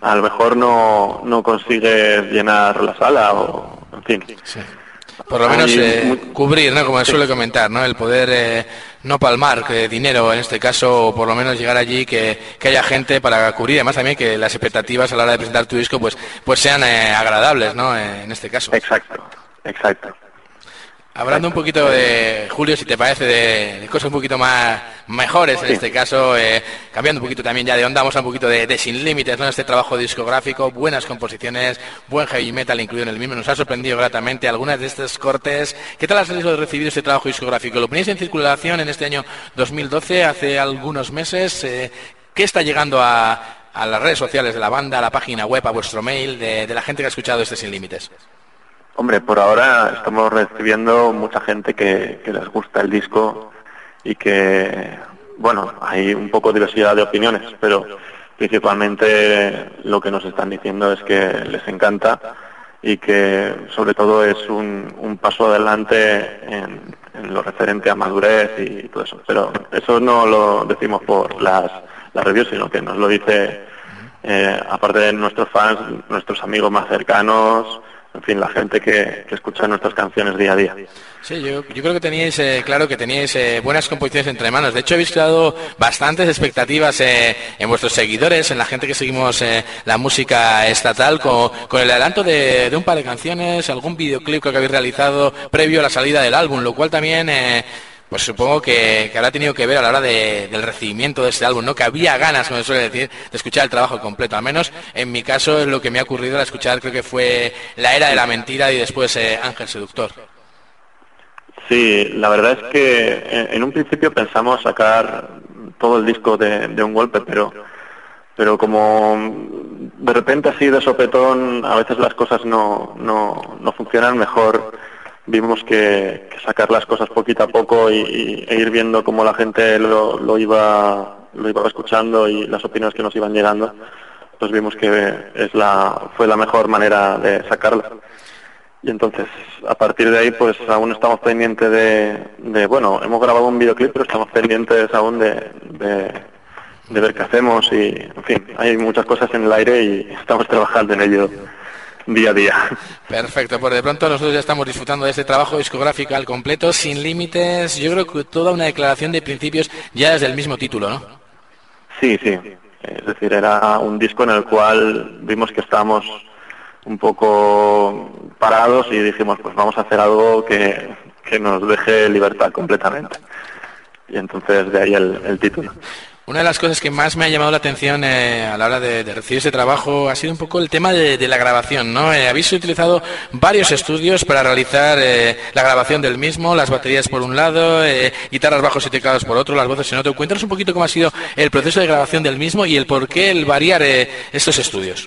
a lo mejor no, no consigues llenar la sala o, en fin. Sí. Por lo menos eh, muy... cubrir, ¿no? Como se suele comentar, ¿no? El poder eh, no palmar que dinero en este caso, o por lo menos llegar allí, que, que haya gente para cubrir, además también que las expectativas a la hora de presentar tu disco pues pues sean eh, agradables, ¿no? Eh, en este caso. Exacto, exacto. Hablando un poquito de, Julio, si te parece, de, de cosas un poquito más mejores en Sí. este caso, eh, cambiando un poquito también ya de onda, vamos a un poquito de, de Sin Límites, ¿no? Este trabajo discográfico, buenas composiciones, buen heavy metal incluido en el mismo, nos ha sorprendido gratamente algunas de estos cortes. ¿Qué tal has recibido este trabajo discográfico? Lo ponéis en circulación en este año dos mil doce, hace algunos meses. Eh, ¿Qué está llegando a, a las redes sociales de la banda, a la página web, a vuestro mail, de, de la gente que ha escuchado este Sin Límites? Hombre, por ahora estamos recibiendo mucha gente que, que les gusta el disco y que, bueno, hay un poco de diversidad de opiniones, pero principalmente lo que nos están diciendo es que les encanta y que sobre todo es un, un paso adelante en, en lo referente a madurez y todo eso. Pero eso no lo decimos por las, las reviews, sino que nos lo dice, eh, aparte de nuestros fans, nuestros amigos más cercanos, en fin, la gente que, que escucha nuestras canciones día a día. Sí, yo, yo creo que teníais, eh, claro, que teníais eh, buenas composiciones entre manos. De hecho, habéis creado bastantes expectativas eh, en vuestros seguidores, en la gente que seguimos eh, la música estatal, con, con el adelanto de, de un par de canciones, algún videoclip que habéis realizado previo a la salida del álbum, lo cual también... Eh, Pues supongo que, que habrá tenido que ver a la hora de, del recibimiento de este álbum, ¿no? Que había ganas, como se suele decir, de escuchar el trabajo completo. Al menos en mi caso es lo que me ha ocurrido al escuchar, creo que fue La Era de la Mentira y después eh, Ángel Seductor. Sí, la verdad es que en, en un principio pensamos sacar todo el disco de, de un golpe, pero pero como de repente así de sopetón a veces las cosas no, no, no funcionan mejor. Vimos que, que sacar las cosas poquito a poco y, y, e ir viendo cómo la gente lo, lo iba lo iba escuchando y las opiniones que nos iban llegando, pues vimos que es la fue la mejor manera de sacarla. Y entonces, a partir de ahí, pues aún estamos pendientes de, de bueno, hemos grabado un videoclip, pero estamos pendientes aún de, de, de ver qué hacemos y, en fin, hay muchas cosas en el aire y estamos trabajando en ello día a día. Perfecto, pues de pronto nosotros ya estamos disfrutando de este trabajo discográfico al completo, Sin Límites. Yo creo que toda una declaración de principios ya desde el mismo título, ¿no? Sí, sí. Es decir, era un disco en el cual vimos que estábamos un poco parados y dijimos, pues vamos a hacer algo que, que nos deje libertad completamente. Y entonces de ahí el, el título. Una de las cosas que más me ha llamado la atención eh, a la hora de, de recibir ese trabajo ha sido un poco el tema de, de la grabación, ¿no? Eh, habéis utilizado varios estudios para realizar eh, la grabación del mismo, las baterías por un lado, eh, guitarras, bajos y teclados por otro, las voces en otro. Cuéntanos un poquito cómo ha sido el proceso de grabación del mismo y el por qué el variar eh, estos estudios.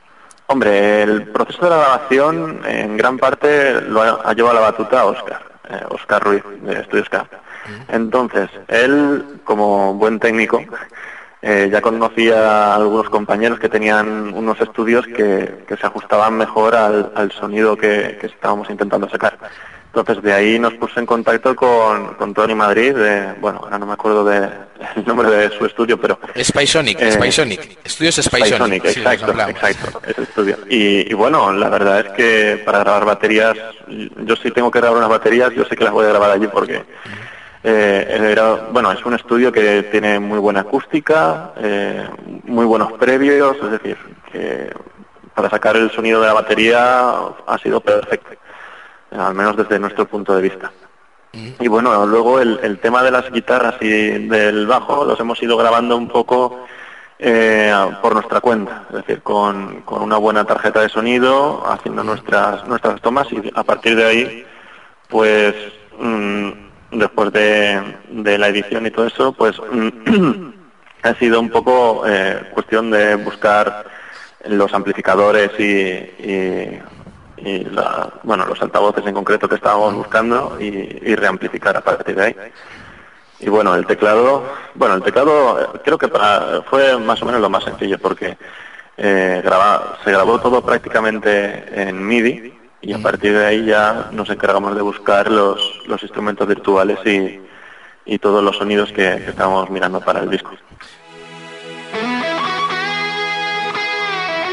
Hombre, el proceso de la grabación en gran parte lo ha, ha llevado a la batuta Óscar, eh, Óscar Ruiz, de Estudios K. Entonces, él, como buen técnico, eh, ya conocía a algunos compañeros que tenían unos estudios que, que se ajustaban mejor al, al sonido que, que estábamos intentando sacar. Entonces, de ahí nos puso en contacto con, con Tony Madrid, de, bueno, ahora no me acuerdo del nombre de su estudio, pero... Spysonic, eh, Spysonic, Estudios Spysonic. Spysonic, exacto, sí, exacto, ese estudio. Y, y bueno, la verdad es que para grabar baterías, yo sí tengo que grabar unas baterías, yo sé que las voy a grabar allí porque... Eh, era, bueno, es un estudio que tiene muy buena acústica, eh, muy buenos previos, es decir, que para sacar el sonido de la batería ha sido perfecto, al menos desde nuestro punto de vista. Y bueno, luego el, el tema de las guitarras y del bajo los hemos ido grabando un poco eh, por nuestra cuenta, es decir, con, con una buena tarjeta de sonido, haciendo nuestras nuestras tomas y a partir de ahí, pues... Mmm, después de, de la edición y todo eso, pues ha sido un poco eh, cuestión de buscar los amplificadores y, y, y la, bueno, los altavoces en concreto que estábamos buscando y, y reamplificar a partir de ahí. Y bueno, el teclado, bueno, el teclado creo que para, fue más o menos lo más sencillo porque eh, graba, se grabó todo prácticamente en MIDI. Y a partir de ahí ya nos encargamos de buscar los, los instrumentos virtuales y, y todos los sonidos que, que estábamos mirando para el disco.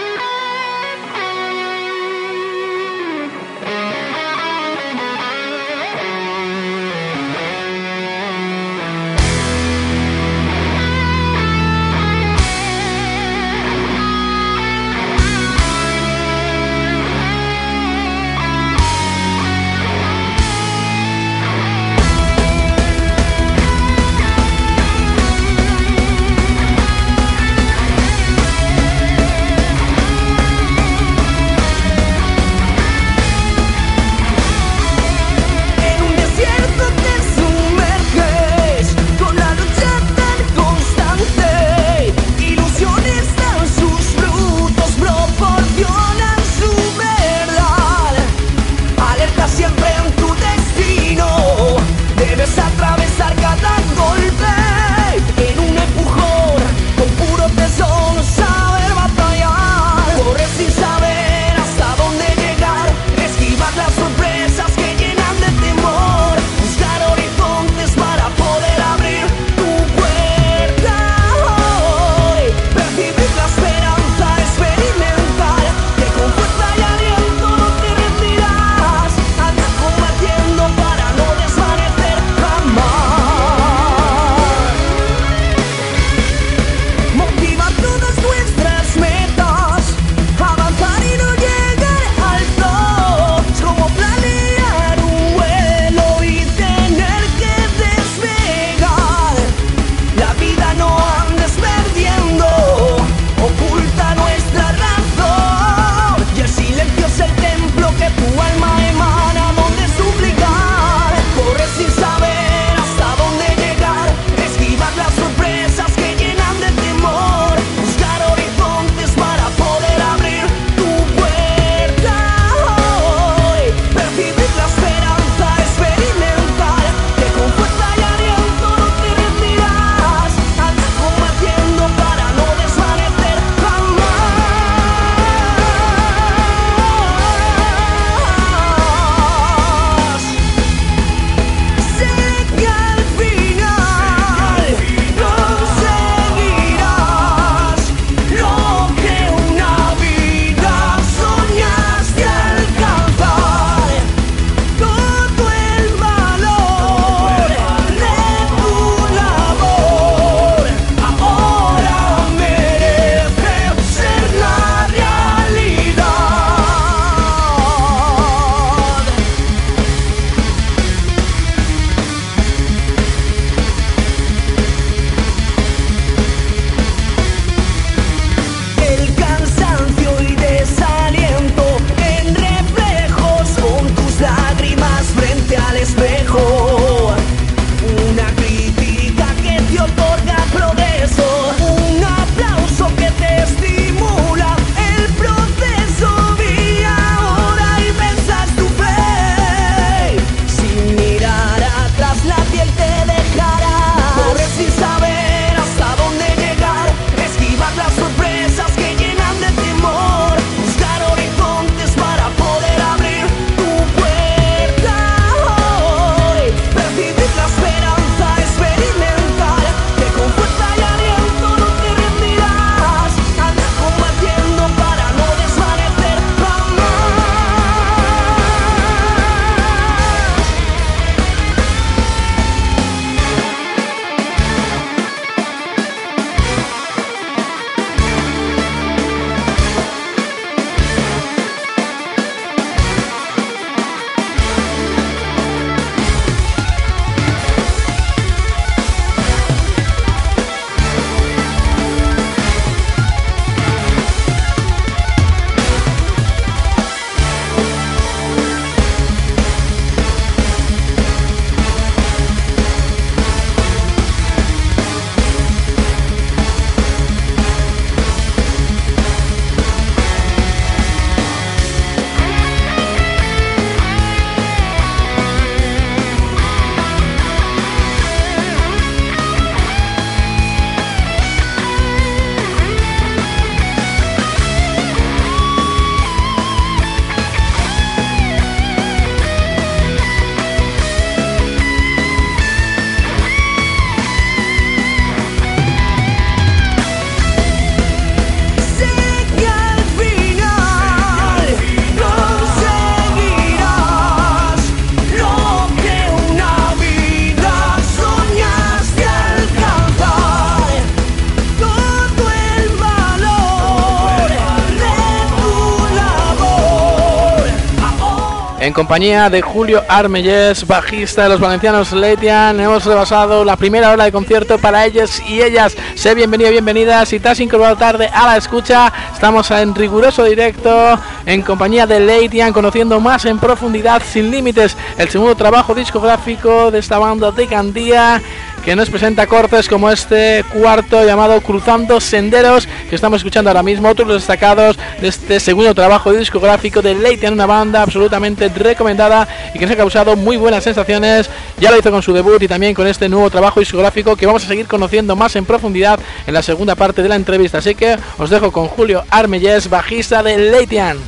en compañía de Julio Armellés, bajista de los valencianos Leitian. Hemos rebasado la primera hora de concierto para ellos y ellas. Sé bienvenido, bienvenida. Si te has incorporado tarde a la escucha, estamos en riguroso directo en compañía de Leitian, conociendo más en profundidad Sin Límites, el segundo trabajo discográfico de esta banda de Gandía, que nos presenta cortes como este cuarto llamado Cruzando Senderos, que estamos escuchando ahora mismo. Otros destacados de este segundo trabajo discográfico de Leitian, una banda absolutamente recomendada y que nos ha causado muy buenas sensaciones. Ya lo hizo con su debut y también con este nuevo trabajo discográfico, que vamos a seguir conociendo más en profundidad en la segunda parte de la entrevista. Así que os dejo con Julio Armellés, bajista de Leitian.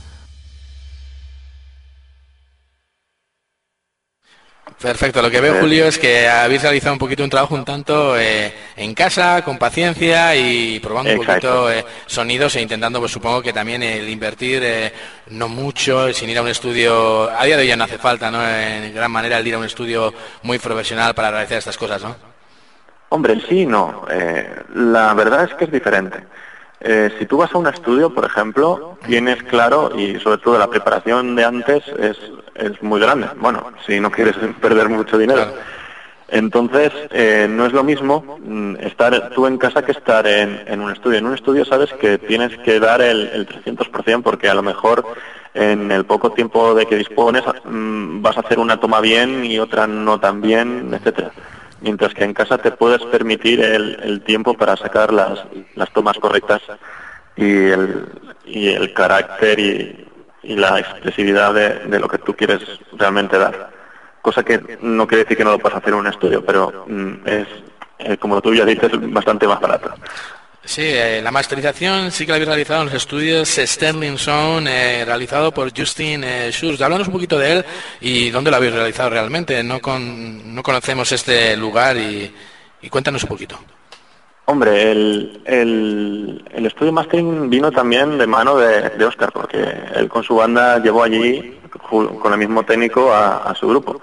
Perfecto, lo que veo, Julio, es que habéis realizado un poquito un trabajo un tanto eh, en casa, con paciencia y probando un Exacto. poquito eh, sonidos e intentando, pues supongo que también el invertir eh, no mucho, sin ir a un estudio. A día de hoy ya no hace falta, ¿no?, en gran manera el ir a un estudio muy profesional para realizar estas cosas, ¿no? Hombre, sí, no. Eh, la verdad es que es diferente. Eh, si tú vas a un estudio, por ejemplo, tienes claro, y sobre todo la preparación de antes es, es muy grande. Bueno, si no quieres perder mucho dinero. Claro. Entonces, eh, no es lo mismo mm, estar tú en casa que estar en, en un estudio. En un estudio sabes que tienes que dar el, el trescientos por ciento, porque a lo mejor en el poco tiempo de que dispones mm, vas a hacer una toma bien y otra no tan bien, etcétera. Mientras que en casa te puedes permitir el, el tiempo para sacar las, las tomas correctas y el, y el carácter y, y la expresividad de, de lo que tú quieres realmente dar. Cosa que no quiere decir que no lo puedas hacer en un estudio, pero mm, es, eh, como tú ya dices, bastante más barato. Sí, eh, la masterización sí que la habéis realizado en los estudios Sterling Sound, eh, realizado por Justin eh, Schultz. Háblanos un poquito de él y dónde lo habéis realizado realmente. No con, no conocemos este lugar y, y cuéntanos un poquito. Hombre, el, el, el estudio mastering vino también de mano de, de Óscar, porque él con su banda llevó allí, con el mismo técnico, a, a su grupo.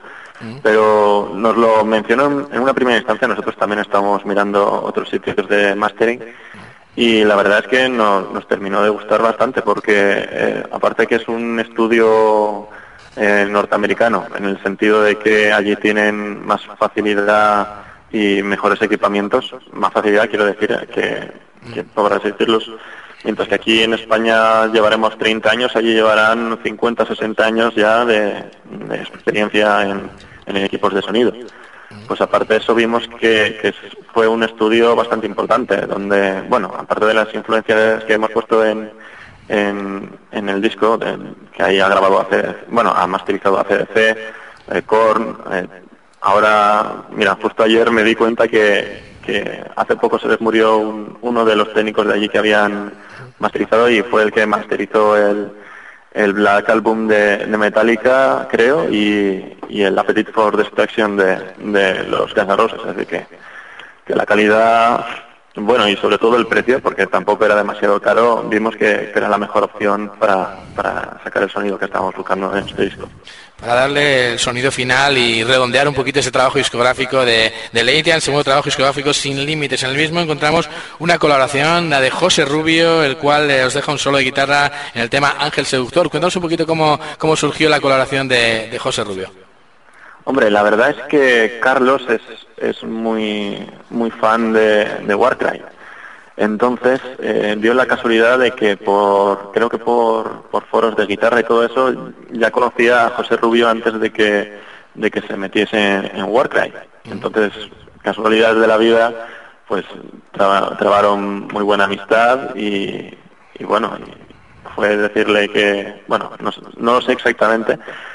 Pero nos lo mencionó en, en una primera instancia. Nosotros también estamos mirando otros sitios de mastering y la verdad es que nos, nos terminó de gustar bastante, porque eh, aparte que es un estudio eh, norteamericano, en el sentido de que allí tienen más facilidad y mejores equipamientos, más facilidad quiero decir que, que para asistirlos, mientras que aquí en España llevaremos treinta años, allí llevarán cincuenta, sesenta años ya de, de experiencia en, en equipos de sonido. Pues aparte de eso vimos que, que fue un estudio bastante importante, donde, bueno, aparte de las influencias que hemos puesto en, en, en el disco, de, que ahí ha grabado A C D C, bueno, ha masterizado A C D C, eh, Korn, eh, ahora, mira, justo ayer me di cuenta que, que hace poco se les murió un, uno de los técnicos de allí que habían masterizado y fue el que masterizó el, el Black Album de, de Metallica, creo, y, y el Appetite for Destruction de, de los Guns N' Roses, así que, que la calidad, bueno, y sobre todo el precio, porque tampoco era demasiado caro, vimos que, que era la mejor opción para, para sacar el sonido que estábamos buscando en este disco. Para darle el sonido final y redondear un poquito ese trabajo discográfico de, de Leitian, el segundo trabajo discográfico Sin Límites. En el mismo encontramos una colaboración, la de José Rubio, el cual eh, os deja un solo de guitarra en el tema Ángel Seductor. Cuéntanos un poquito cómo, cómo surgió la colaboración de, de José Rubio. Hombre, la verdad es que Carlos es, es muy, muy fan de, de Warcry. Entonces, eh, dio la casualidad de que por, creo que por, por foros de guitarra y todo eso, ya conocía a José Rubio antes de que, de que se metiese en, en Warcry. Entonces, casualidades de la vida, pues traba, trabaron muy buena amistad y, y bueno, y fue decirle que, bueno, no, no lo sé exactamente,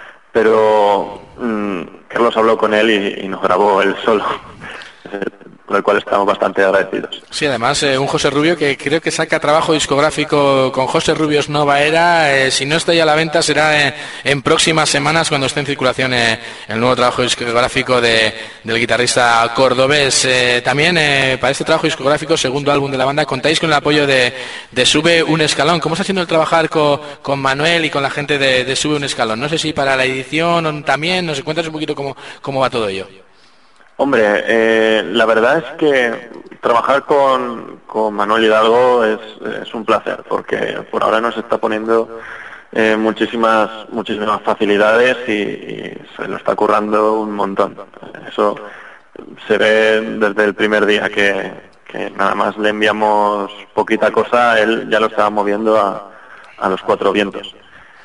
pero mmm, Carlos habló con él y, y nos grabó él solo. Por el cual estamos bastante agradecidos. Sí, además, eh, un José Rubio que creo que saca trabajo discográfico con José Rubios Nova Era. Eh, si no está ya a la venta, será eh, en próximas semanas cuando esté en circulación eh, el nuevo trabajo discográfico de, del guitarrista cordobés. Eh, también eh, para este trabajo discográfico, segundo álbum de la banda, contáis con el apoyo de, de Sube un Escalón. ¿Cómo está siendo el trabajar con, con Manuel y con la gente de, de Sube un Escalón? No sé si para la edición también, nos cuentas un poquito cómo, cómo va todo ello. Hombre, eh, la verdad es que trabajar con, con Manuel Hidalgo es, es un placer, porque por ahora nos está poniendo eh, muchísimas muchísimas facilidades y, y se lo está currando un montón. Eso se ve desde el primer día que, que nada más le enviamos poquita cosa, él ya lo estaba moviendo a, a los cuatro vientos.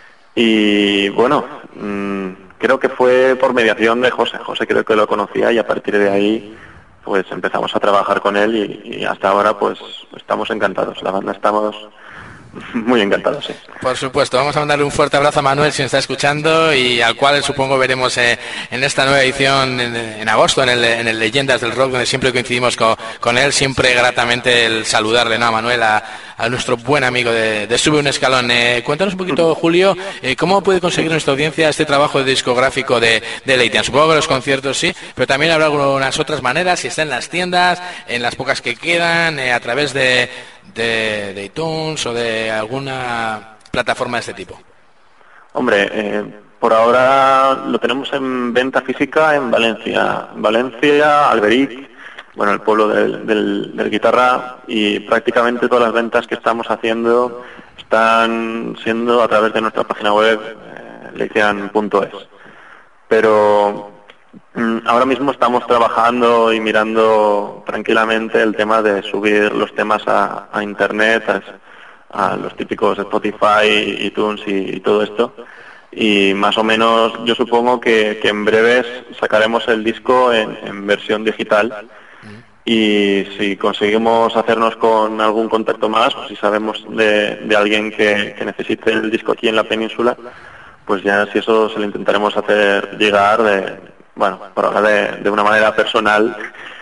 Y bueno, mmm, creo que fue por mediación de José. José creo que lo conocía y a partir de ahí pues empezamos a trabajar con él y, y hasta ahora pues estamos encantados. La banda estamos muy encantados, sí. Por supuesto, vamos a mandarle un fuerte abrazo a Manuel si nos está escuchando y al cual supongo veremos eh, en esta nueva edición en, en agosto, en el, en el Leyendas del Rock, donde siempre coincidimos con, con él, siempre gratamente el saludarle, ¿no?, a Manuel, a, a nuestro buen amigo de, de Sube un Escalón. Eh, cuéntanos un poquito, Julio, eh, ¿cómo puede conseguir nuestra audiencia este trabajo discográfico de, de Leitian? Supongo que los conciertos sí, pero también habrá algunas otras maneras, si está en las tiendas, en las pocas que quedan, eh, a través de... De, de iTunes o de alguna plataforma de este tipo. Hombre, eh, por ahora lo tenemos en venta física en Valencia, Valencia, Alberic, bueno, el pueblo del, del, del guitarra, y prácticamente todas las ventas que estamos haciendo están siendo a través de nuestra página web, eh, leitian punto es. Pero ahora mismo estamos trabajando y mirando tranquilamente el tema de subir los temas a, a internet, a, a los típicos Spotify, iTunes y, y todo esto. Y más o menos yo supongo que, que en breves sacaremos el disco en, en versión digital. Y si conseguimos hacernos con algún contacto más, o si sabemos de, de alguien que, que necesite el disco aquí en la península, pues ya si eso se lo intentaremos hacer llegar de... Bueno, por ahora de, de una manera personal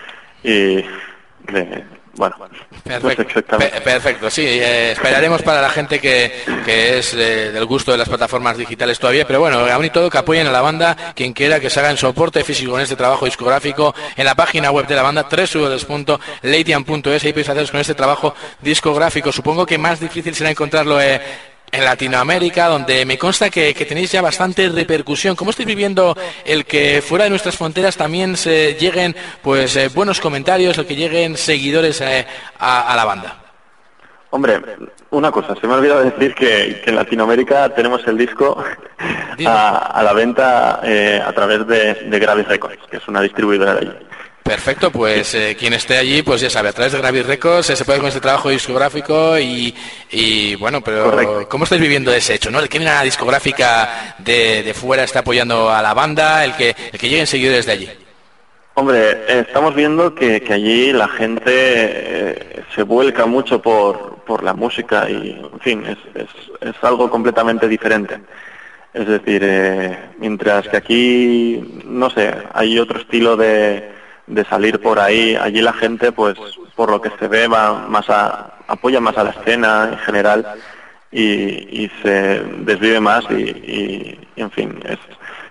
y de, bueno, perfecto, no sé exactamente. Perfecto, sí, eh, esperaremos para la gente que, que es eh, del gusto de las plataformas digitales todavía, pero bueno, aún y todo que apoyen a la banda, quien quiera que se haga en soporte físico en este trabajo discográfico, en la página web de la banda, doble u doble u doble u punto leitian punto es, ahí podéis haceros con este trabajo discográfico. Supongo que más difícil será encontrarlo eh, en Latinoamérica, donde me consta que, que tenéis ya bastante repercusión. ¿Cómo estáis viviendo el que fuera de nuestras fronteras también se lleguen pues eh, buenos comentarios, el que lleguen seguidores eh, a, a la banda? Hombre, una cosa, se me ha olvidado decir que, que en Latinoamérica tenemos el disco a, a la venta eh, a través de, de Gravis Records, que es una distribuidora de allí. Perfecto, pues eh, quien esté allí, pues ya sabe, a través de Gravis Records eh, se puede con este trabajo discográfico y, y bueno, pero correcto. ¿Cómo estáis viviendo ese hecho, no? El que una discográfica de, de fuera está apoyando a la banda, el que, el que lleguen seguidores de allí. Hombre, eh, estamos viendo que, que allí la gente eh, se vuelca mucho por, por la música y, en fin, es, es, es algo completamente diferente. Es decir, eh, mientras que aquí, no sé, hay otro estilo de... de salir por ahí, allí la gente pues por lo que se ve va más a, apoya más a la escena en general y, y se desvive más y, y, y en fin, es,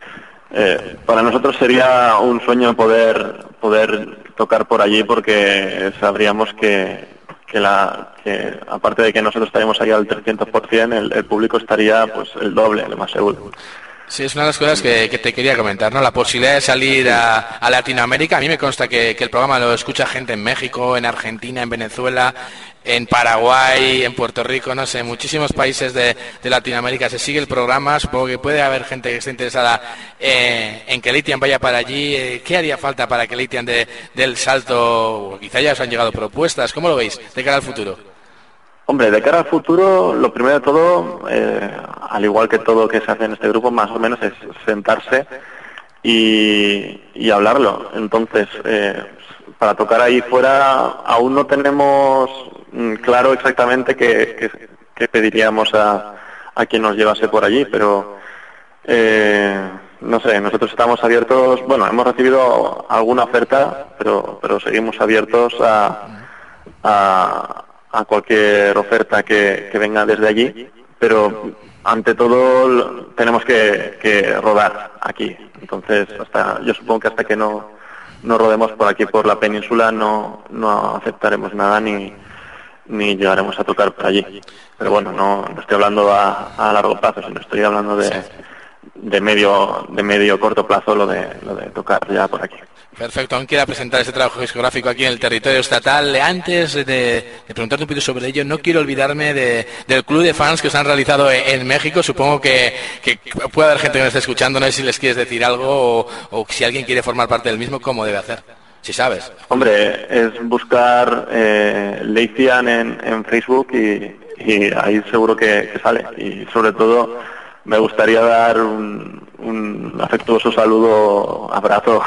eh, para nosotros sería un sueño poder poder tocar por allí porque sabríamos que, que, la, que aparte de que nosotros estaríamos ahí al trescientos por ciento, el, el público estaría pues el doble, lo más seguro. Sí, es una de las cosas que, que te quería comentar, ¿no? La posibilidad de salir a, a Latinoamérica. A mí me consta que, que el programa lo escucha gente en México, en Argentina, en Venezuela, en Paraguay, en Puerto Rico, no sé, muchísimos países de, de Latinoamérica se sigue el programa. Supongo que puede haber gente que esté interesada eh, en que Leitian vaya para allí. Eh, ¿Qué haría falta para que Leitian dé del salto? O quizá ya os han llegado propuestas. ¿Cómo lo veis de cara al futuro? Hombre, de cara al futuro, lo primero de todo, eh, al igual que todo que se hace en este grupo, más o menos es sentarse y, y hablarlo. Entonces, eh, para tocar ahí fuera, aún no tenemos claro exactamente qué, qué, qué pediríamos a, a quien nos llevase por allí, pero eh, no sé, nosotros estamos abiertos, bueno, hemos recibido alguna oferta, pero, pero seguimos abiertos a... a a cualquier oferta que, que venga desde allí, pero ante todo tenemos que, que rodar aquí. Entonces, hasta yo supongo que hasta que no, no rodemos por aquí, por la península, no, no aceptaremos nada ni, ni llegaremos a tocar por allí. Pero bueno, no, no estoy hablando a, a largo plazo, sino estoy hablando de, de medio de medio corto plazo lo de, lo de tocar ya por aquí. Perfecto, aún quiera presentar este trabajo discográfico aquí en el territorio estatal. Antes de, de preguntarte un poquito sobre ello, no quiero olvidarme de, del club de fans que os han realizado en, en México. Supongo que, que puede haber gente que nos esté escuchando, no sé si les quieres decir algo o, o si alguien quiere formar parte del mismo, ¿cómo debe hacer? Si sabes. Hombre, es buscar eh, Leithian en, en Facebook y, y ahí seguro que, que sale. Y sobre todo me gustaría dar un, un afectuoso saludo, abrazo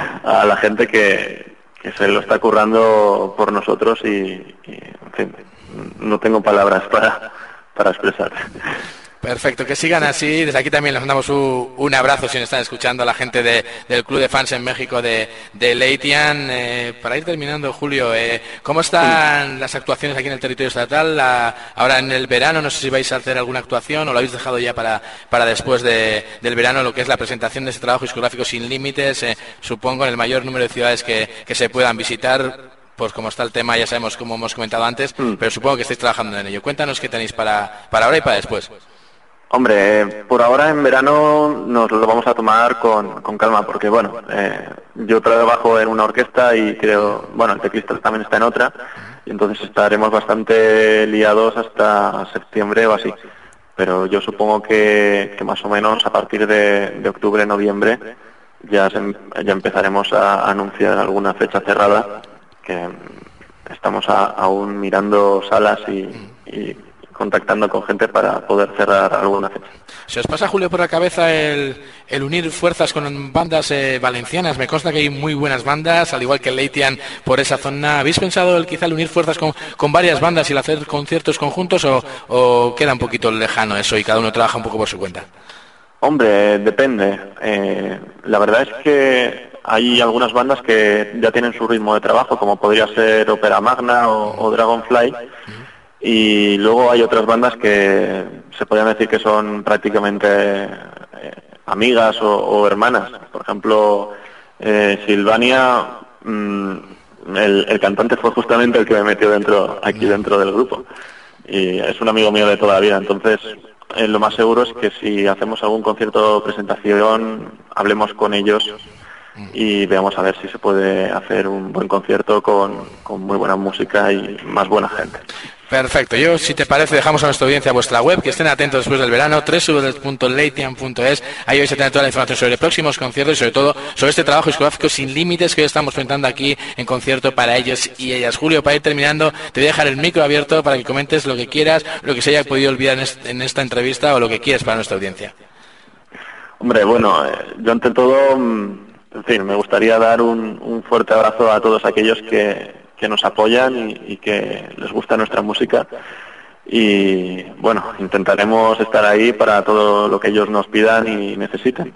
a la gente que, que se lo está currando por nosotros y, y en fin, no tengo palabras para, para expresar. Perfecto, que sigan así. Desde aquí también les mandamos un, un abrazo si nos están escuchando a la gente de, del Club de Fans en México de, de Leithian. Eh, para ir terminando, Julio, eh, ¿cómo están las actuaciones aquí en el territorio estatal? La, ahora en el verano, no sé si vais a hacer alguna actuación o lo habéis dejado ya para, para después de, del verano, lo que es la presentación de este trabajo discográfico Sin Límites, eh, supongo en el mayor número de ciudades que, que se puedan visitar. Pues como está el tema, ya sabemos como hemos comentado antes, mm. pero supongo que estáis trabajando en ello. Cuéntanos qué tenéis para, para ahora y para después. Hombre, eh, por ahora en verano nos lo vamos a tomar con, con calma, porque bueno, eh, yo trabajo en una orquesta y creo, bueno, el teclista también está en otra, y entonces estaremos bastante liados hasta septiembre o así. Pero yo supongo que, que más o menos a partir de, de octubre, noviembre, ya, se, ya empezaremos a anunciar alguna fecha cerrada, que estamos a, aún mirando salas y... y contactando con gente para poder cerrar alguna fecha. ¿Se os pasa, Julio, por la cabeza el, el unir fuerzas con bandas eh, valencianas? Me consta que hay muy buenas bandas, al igual que Leithian por esa zona. ¿Habéis pensado el quizá el unir fuerzas con, con varias bandas y el hacer conciertos conjuntos o, o queda un poquito lejano eso y cada uno trabaja un poco por su cuenta? Hombre, depende. Eh, la verdad es que hay algunas bandas que ya tienen su ritmo de trabajo, como podría ser Ópera Magna o, o Dragonfly. Uh-huh. Y luego hay otras bandas que se podrían decir que son prácticamente eh, amigas o, o hermanas. Por ejemplo, eh, Silvania, mmm, el, el cantante fue justamente el que me metió dentro aquí dentro del grupo. Y es un amigo mío de toda la vida. Entonces, eh, lo más seguro es que si hacemos algún concierto o presentación, hablemos con ellos y veamos a ver si se puede hacer un buen concierto con, con muy buena música y más buena gente. Perfecto, yo si te parece dejamos a nuestra audiencia vuestra web, que estén atentos después del verano, doble u doble u doble u punto leithian punto es, ahí vais a tener toda la información sobre próximos conciertos y sobre todo sobre este trabajo discográfico Sin Límites que hoy estamos presentando aquí en concierto para ellos y ellas. Julio, para ir terminando, te voy a dejar el micro abierto para que comentes lo que quieras, lo que se haya podido olvidar en, este, en esta entrevista o lo que quieras para nuestra audiencia. Hombre, bueno, eh, yo ante todo, en fin, me gustaría dar un, un fuerte abrazo a todos aquellos que que nos apoyan y, y que les gusta nuestra música y bueno, intentaremos estar ahí para todo lo que ellos nos pidan y necesiten.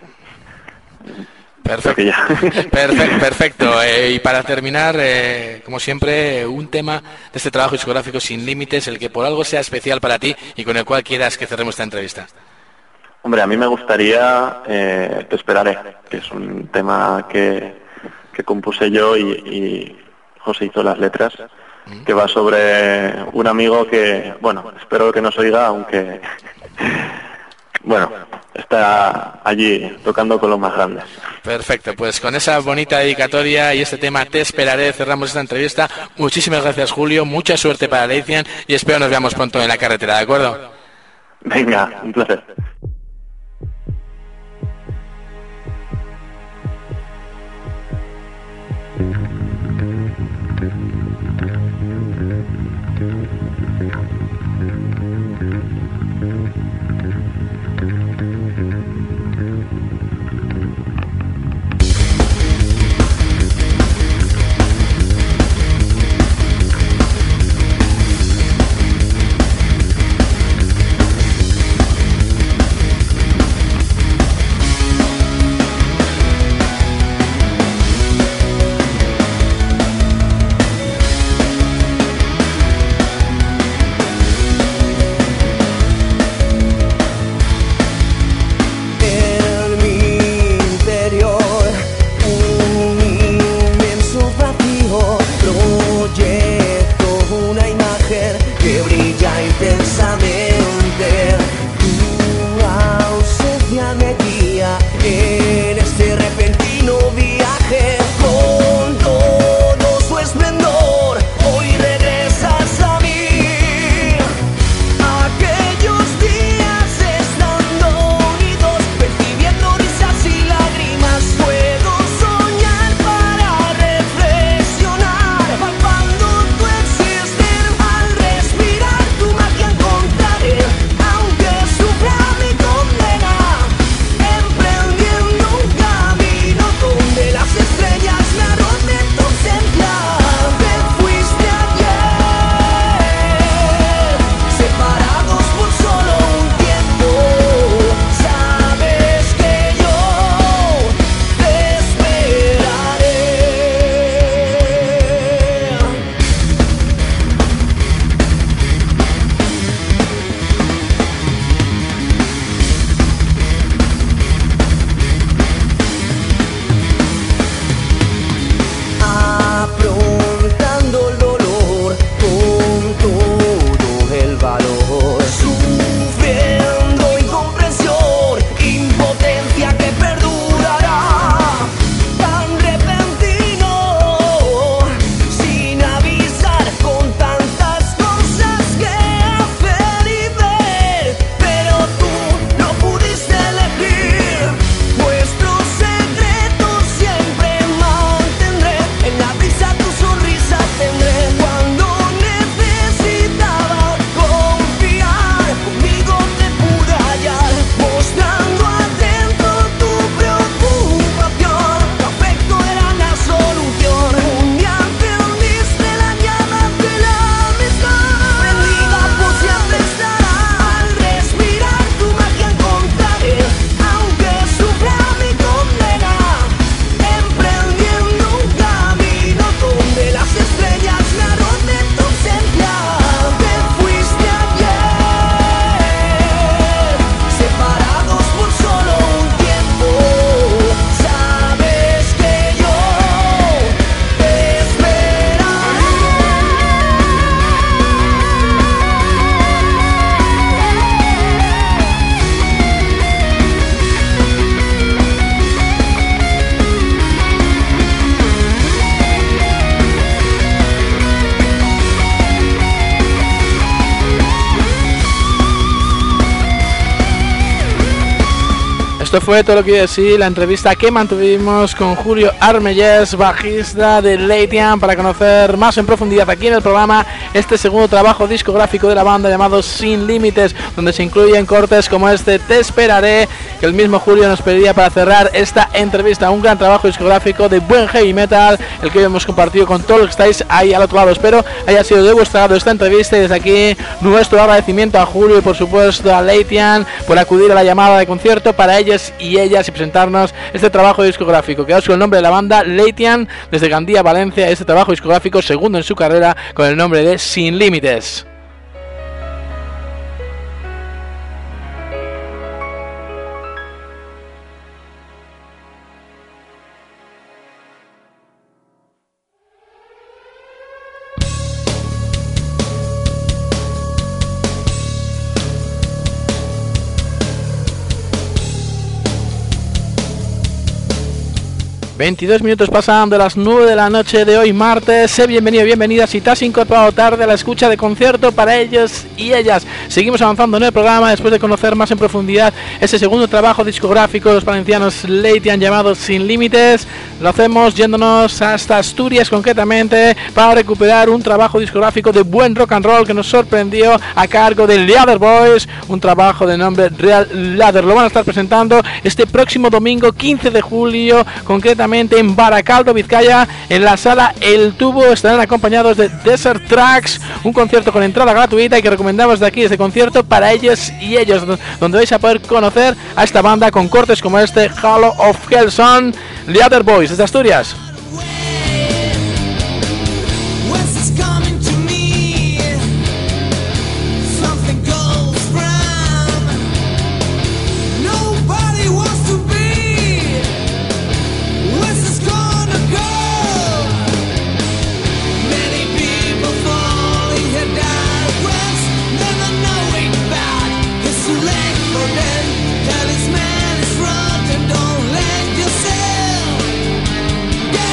Perfecto, perfecto, perfecto. Eh, y para terminar, eh, como siempre, un tema de este trabajo discográfico Sin Límites, el que por algo sea especial para ti y con el cual quieras que cerremos esta entrevista. Hombre, a mí me gustaría eh, Te Esperaré, que es un tema que, que compuse yo y, y José hizo las letras, que va sobre un amigo que, bueno, espero que nos oiga, aunque, bueno, está allí tocando con los más grandes. Perfecto, pues con esa bonita dedicatoria y este tema Te Esperaré cerramos esta entrevista. Muchísimas gracias, Julio, mucha suerte para Leithian y espero nos veamos pronto en la carretera, ¿de acuerdo? Venga, un placer. Esto fue todo lo que decía la entrevista que mantuvimos con Julio Armellés, bajista de Leitian, para conocer más en profundidad aquí en el programa este segundo trabajo discográfico de la banda llamado Sin Límites, donde se incluyen cortes como este Te Esperaré, que el mismo Julio nos pedía para cerrar esta entrevista. Un gran trabajo discográfico de buen heavy metal, el que hoy hemos compartido con todos los que estáis ahí al otro lado. Espero haya sido de vuestro lado esta entrevista, y desde aquí nuestro agradecimiento a Julio y por supuesto a Leitian por acudir a la llamada de concierto para ellos y ellas y presentarnos este trabajo discográfico. Quedaos con el nombre de la banda, Leitian, desde Gandía, Valencia, este trabajo discográfico segundo en su carrera con el nombre de Sin Límites. veintidós minutos pasan de las nueve de la noche de hoy martes. Sé bienvenido, bienvenida si te has incorporado tarde a la escucha de concierto para ellos y ellas. Seguimos avanzando en el programa después de conocer más en profundidad ese segundo trabajo discográfico de los valencianos Leitian llamado Sin Límites. Lo hacemos yéndonos hasta Asturias concretamente para recuperar un trabajo discográfico de buen rock and roll que nos sorprendió a cargo de Leather Boys, un trabajo de nombre Real Ladder. Lo van a estar presentando este próximo domingo quince de julio, concretamente en Baracaldo, Vizcaya, en la sala El Tubo. Estarán acompañados de Desert Tracks, un concierto con entrada gratuita y que recomendamos de aquí, este concierto para ellos y ellos, donde vais a poder conocer a esta banda con cortes como este Halo of Hellson, The Other Boys desde Asturias. Talisman is front and don't let yourself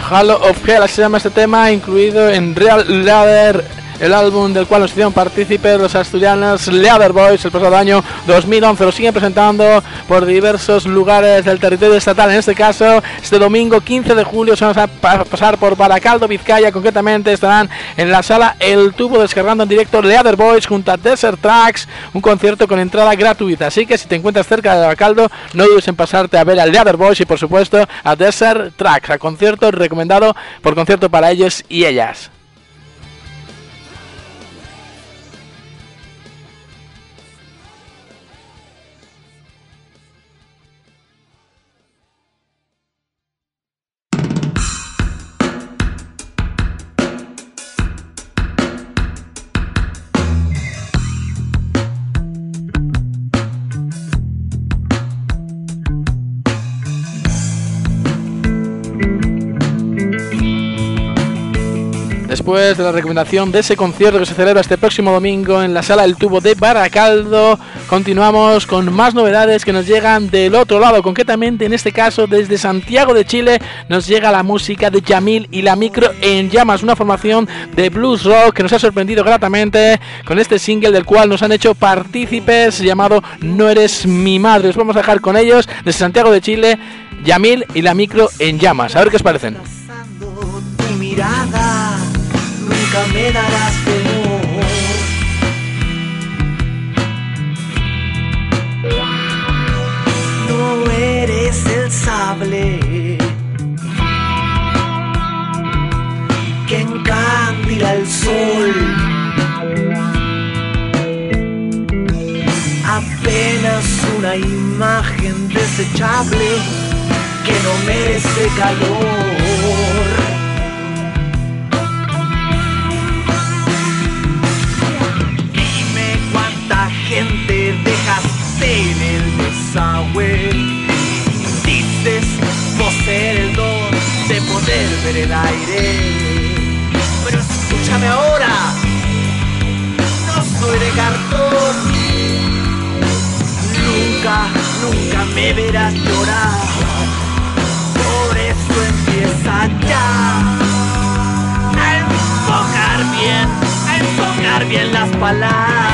Halo of Hell, así se llama este tema, incluido en Real Leather, el álbum del cual nos hicieron partícipes los asturianos Leather Boys el pasado año dos mil once. Lo siguen presentando por diversos lugares del territorio estatal. En este caso, este domingo quince de julio se van a pasar por Baracaldo, Vizcaya. Concretamente estarán en la sala El Tubo descargando en directo Leather Boys junto a Desert Tracks, un concierto con entrada gratuita. Así que si te encuentras cerca de Baracaldo, no dudes en pasarte a ver a Leather Boys y por supuesto a Desert Tracks, a concierto recomendado por concierto para ellos y ellas. Después de la recomendación de ese concierto que se celebra este próximo domingo en la Sala El Tubo de Baracaldo, continuamos con más novedades que nos llegan del otro lado. Concretamente, en este caso, desde Santiago de Chile, nos llega la música de Yamil y la Micro en Llamas, una formación de blues rock que nos ha sorprendido gratamente con este single del cual nos han hecho partícipes llamado No Eres Mi Madre. Os vamos a dejar con ellos desde Santiago de Chile, Yamil y la Micro en Llamas. A ver qué os parecen. Tu mirada, nunca me darás temor. No eres el sable que encandila el sol. Apenas una imagen desechable que no merece calor. Gente dejaste en el desagüe. Dices poseer el don de poder ver el aire, pero escúchame ahora, no soy de cartón. Nunca, nunca me verás llorar. Por eso empieza ya a enfocar bien, a enfocar bien las palabras.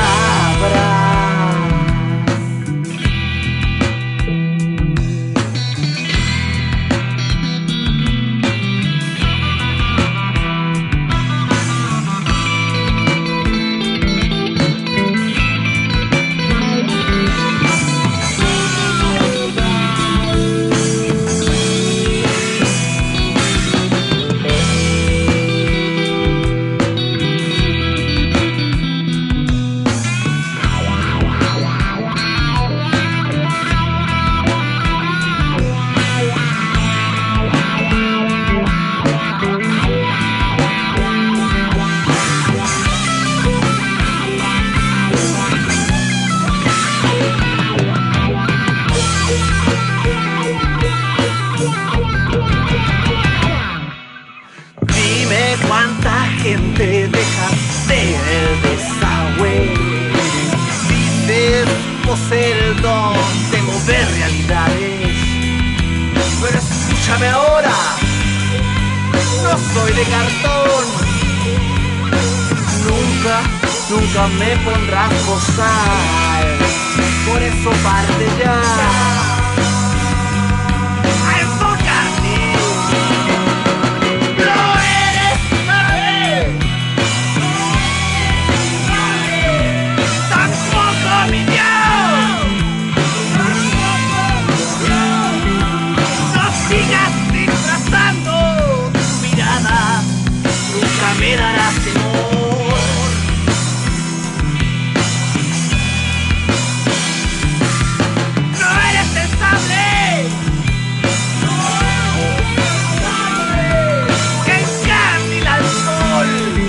Gente dejaste el desagüe. Dices poseer el don de mover realidades, pero escúchame ahora, no soy de cartón. Nunca, nunca me pondrás gozar. Por eso parte ya. Me darás temor. No eres el sable que encandila el sol.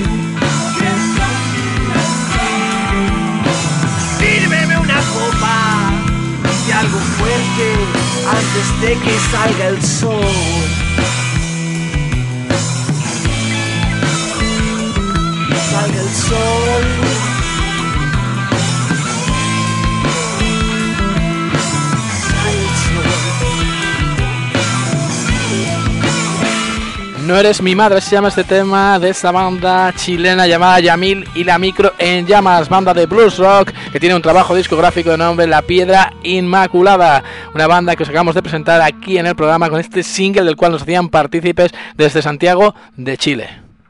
Sírveme una copa y algo fuerte antes de que salga el sol. Salga el sol. No eres mi madre, se llama este tema de esta banda chilena llamada Yamil y la Micro en Llamas, banda de blues rock que tiene un trabajo discográfico de nombre La Piedra Inmaculada, una banda que os acabamos de presentar aquí en el programa con este single del cual nos hacían partícipes desde Santiago de Chile.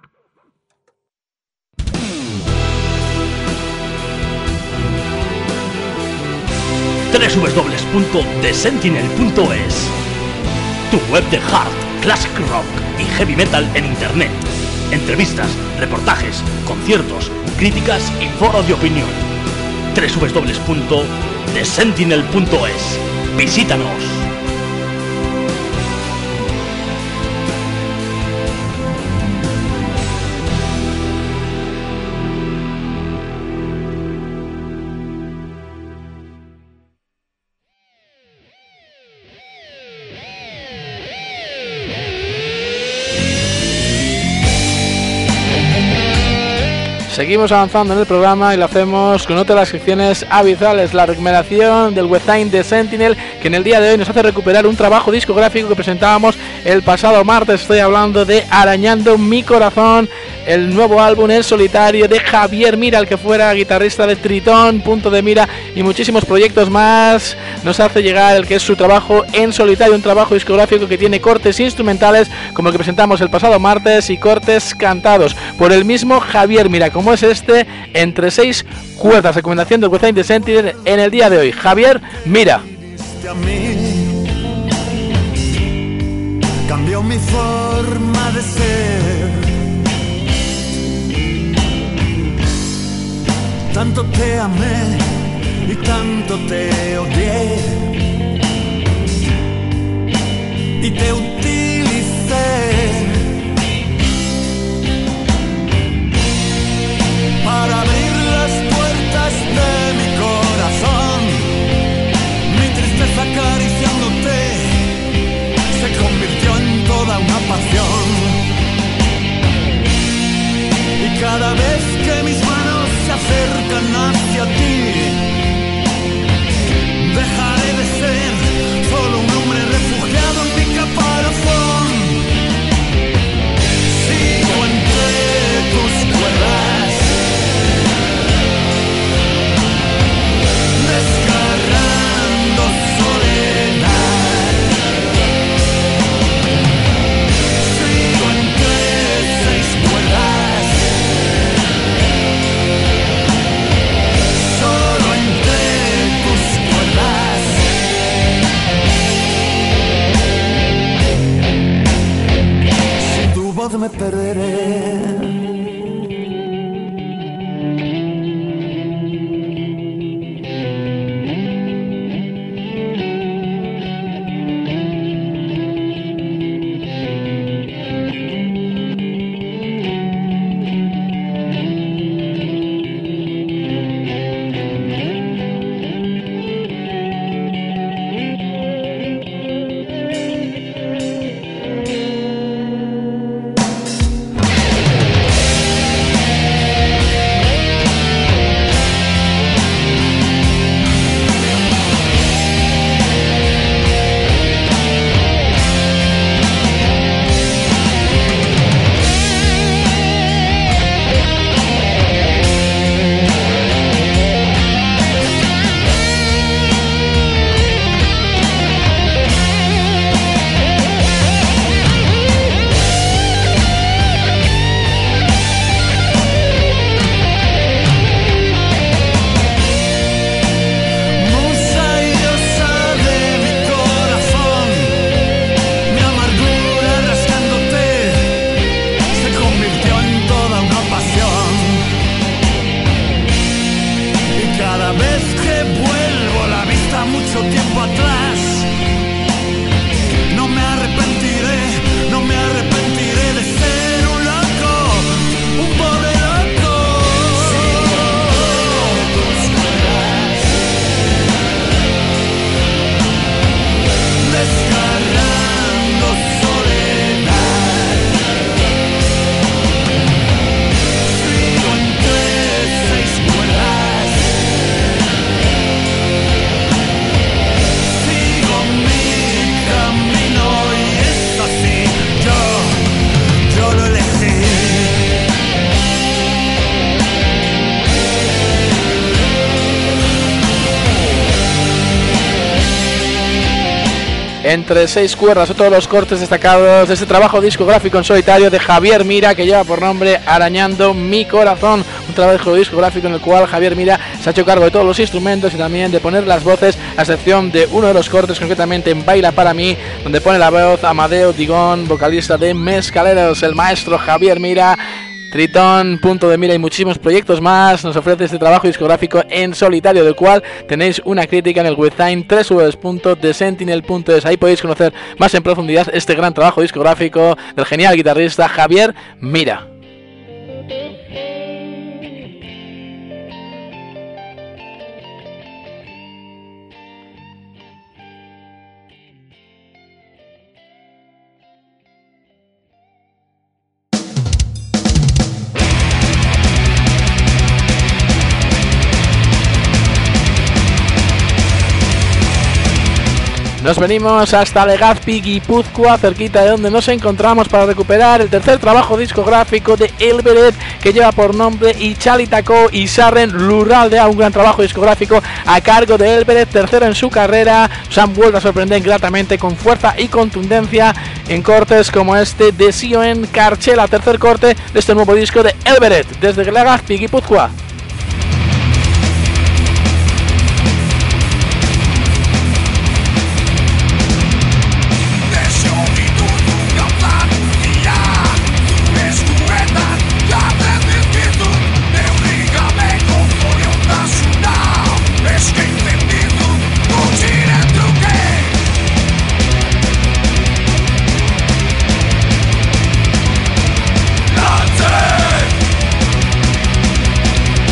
doble u doble u doble u punto the sentinel punto es, tu web de hard, classic rock y heavy metal en internet. Entrevistas, reportajes, conciertos, críticas y foros de opinión. doble u doble u doble u punto the sentinel punto es. Visítanos. Seguimos avanzando en el programa y lo hacemos con otra de las secciones habituales, la recomendación del website de Sentinel, que en el día de hoy nos hace recuperar un trabajo discográfico que presentábamos el pasado martes. Estoy hablando de Arañando mi Corazón, el nuevo álbum en solitario de Javier Mira, el que fuera guitarrista de Tritón, Punto de Mira y muchísimos proyectos más. Nos hace llegar el que es su trabajo en solitario, un trabajo discográfico que tiene cortes instrumentales como el que presentamos el pasado martes y cortes cantados por el mismo Javier Mira, como es este, entre seis cuerdas. Recomendación del website de Sentinel en el día de hoy, Javier Mira. Cambió mi forma de ser. Tanto te amé y tanto te odié, y te utilicé para abrir las puertas de mi corazón. Mi tristeza acariciándote se convirtió en toda una pasión, y cada vez que mis manos se acercan hacia ti, dejaré de ser solo un hombre refugiado en mi caparazón. Sigo entre tus cuerdas, desgarrando soledad. Sigo entre seis cuerdas, solo entre tus cuerdas. Sin tu voz me perderé. entre seis cuerdas, o todos los cortes destacados de este trabajo discográfico en solitario de Javier Mira, que lleva por nombre Arañando mi Corazón, un trabajo discográfico en el cual Javier Mira se ha hecho cargo de todos los instrumentos y también de poner las voces, a excepción de uno de los cortes, concretamente en Baila Para Mí, donde pone la voz Amadeo Digón, vocalista de Mescaleros. El maestro Javier Mira, Tritón, Punto de Mira y muchísimos proyectos más, nos ofrece este trabajo discográfico en solitario, del cual tenéis una crítica en el website doble u doble u doble u punto the sentinel punto es. Ahí podéis conocer más en profundidad este gran trabajo discográfico del genial guitarrista Javier Mira. Nos venimos hasta Legazpi, Guipúzcoa, cerquita de donde nos encontramos, para recuperar el tercer trabajo discográfico de Elberet, que lleva por nombre Itzalitako Izarren Lurraldea, un gran trabajo discográfico a cargo de Elberet, tercero en su carrera. Se han vuelto a sorprender gratamente con fuerza y contundencia en cortes como este de Sion Carchela, tercer corte de este nuevo disco de Elberet, desde Legazpi, Guipúzcoa. Lantzen!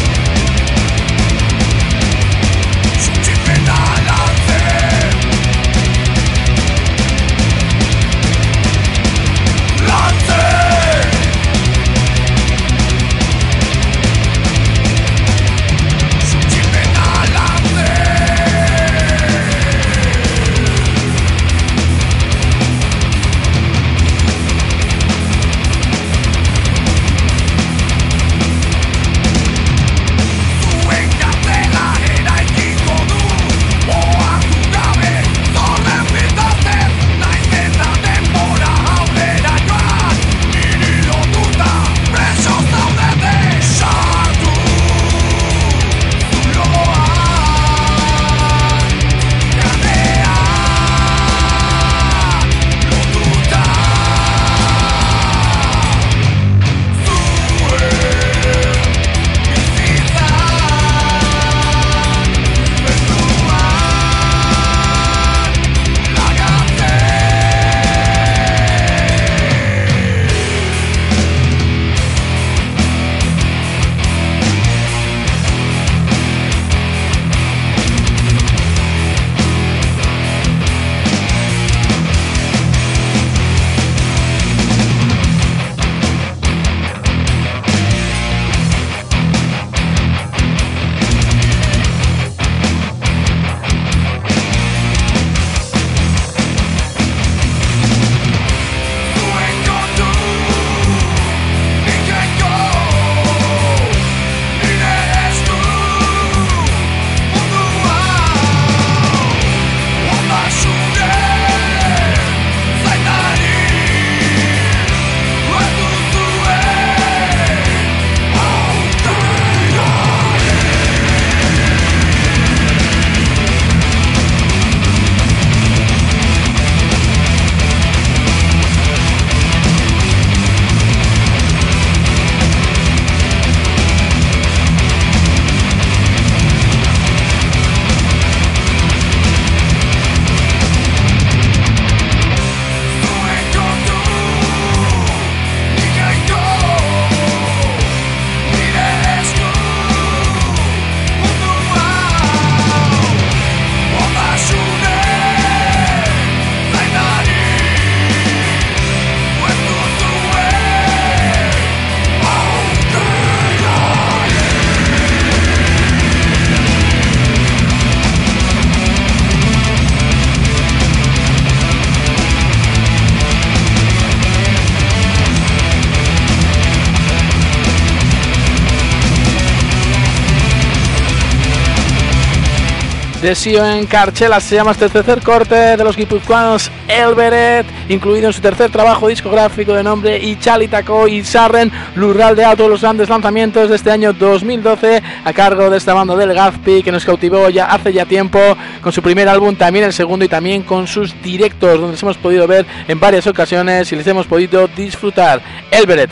Desio en Carchelas se llama este tercer corte de los guipuzcoanos El Beret, incluido en su tercer trabajo discográfico de nombre Itzalitako Izarren Lurraldea, todos los grandes lanzamientos de este año dos mil doce a cargo de esta banda del Gazpi, que nos cautivó ya hace ya tiempo con su primer álbum, también el segundo y también con sus directos, donde les hemos podido ver en varias ocasiones y les hemos podido disfrutar. El Beret.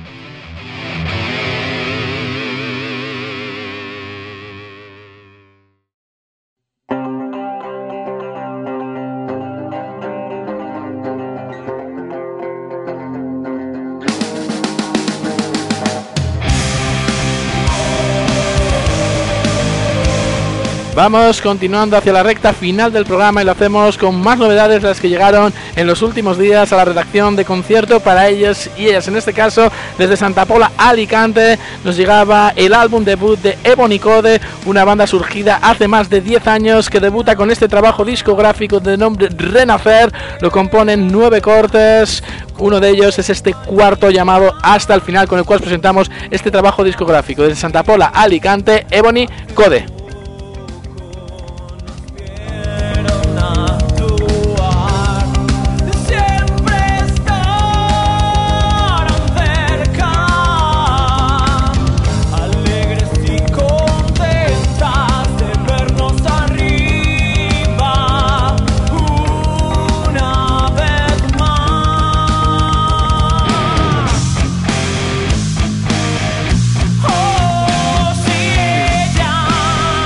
Vamos continuando hacia la recta final del programa y lo hacemos con más novedades, las que llegaron en los últimos días a la redacción de Concierto para ellos y ellas. En este caso, desde Santa Pola, Alicante, nos llegaba el álbum debut de Ebony Code, una banda surgida hace más de diez años que debuta con este trabajo discográfico de nombre Renacer. Lo componen nueve cortes, uno de ellos es este cuarto llamado Hasta el Final, con el cual presentamos este trabajo discográfico. Desde Santa Pola, Alicante, Ebony Code. Oh, si ella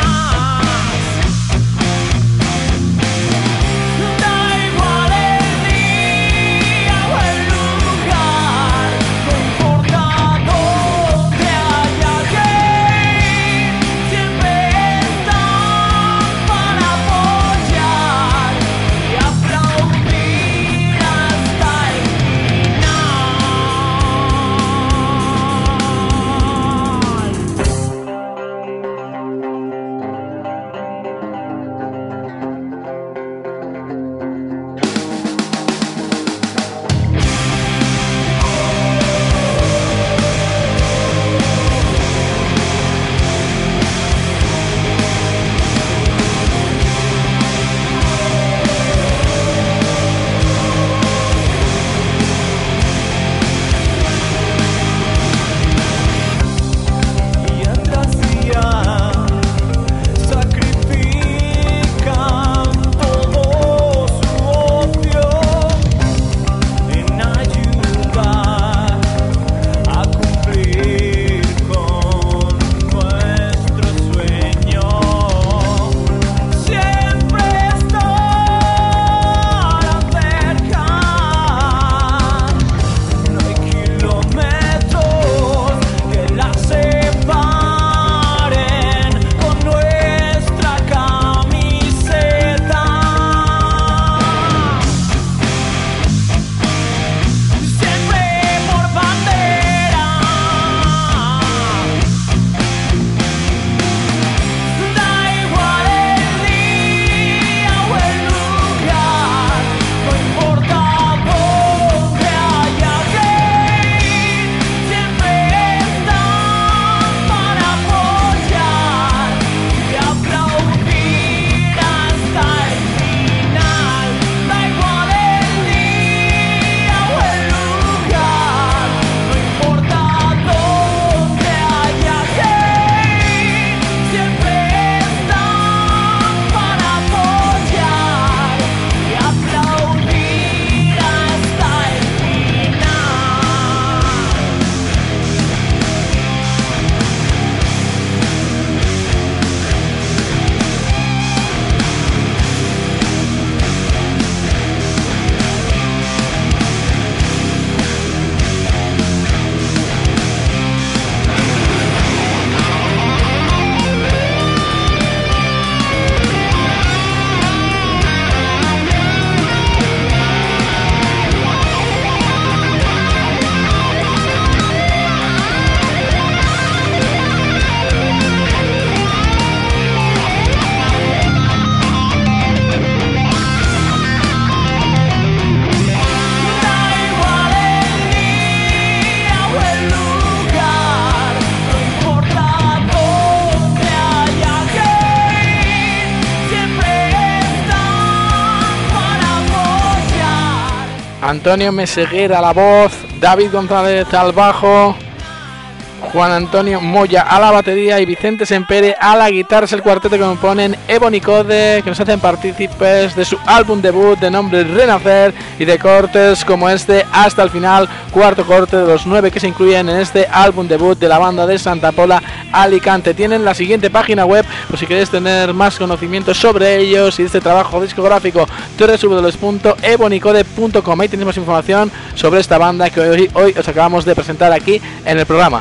Antonio Meseguer a la voz, David González al bajo, Juan Antonio Moya a la batería y Vicente Sempere a la guitarra. Es el cuarteto que componen Ebony Code, que nos hacen partícipes de su álbum debut de nombre Renacer y de cortes como este Hasta el Final, cuarto corte de los nueve que se incluyen en este álbum debut de la banda de Santa Pola, Alicante. Tienen la siguiente página web por si queréis tener más conocimiento sobre ellos y este trabajo discográfico, doble u doble u doble u punto ebony code punto com. Ahí tenéis más información sobre esta banda que hoy, hoy os acabamos de presentar aquí en el programa.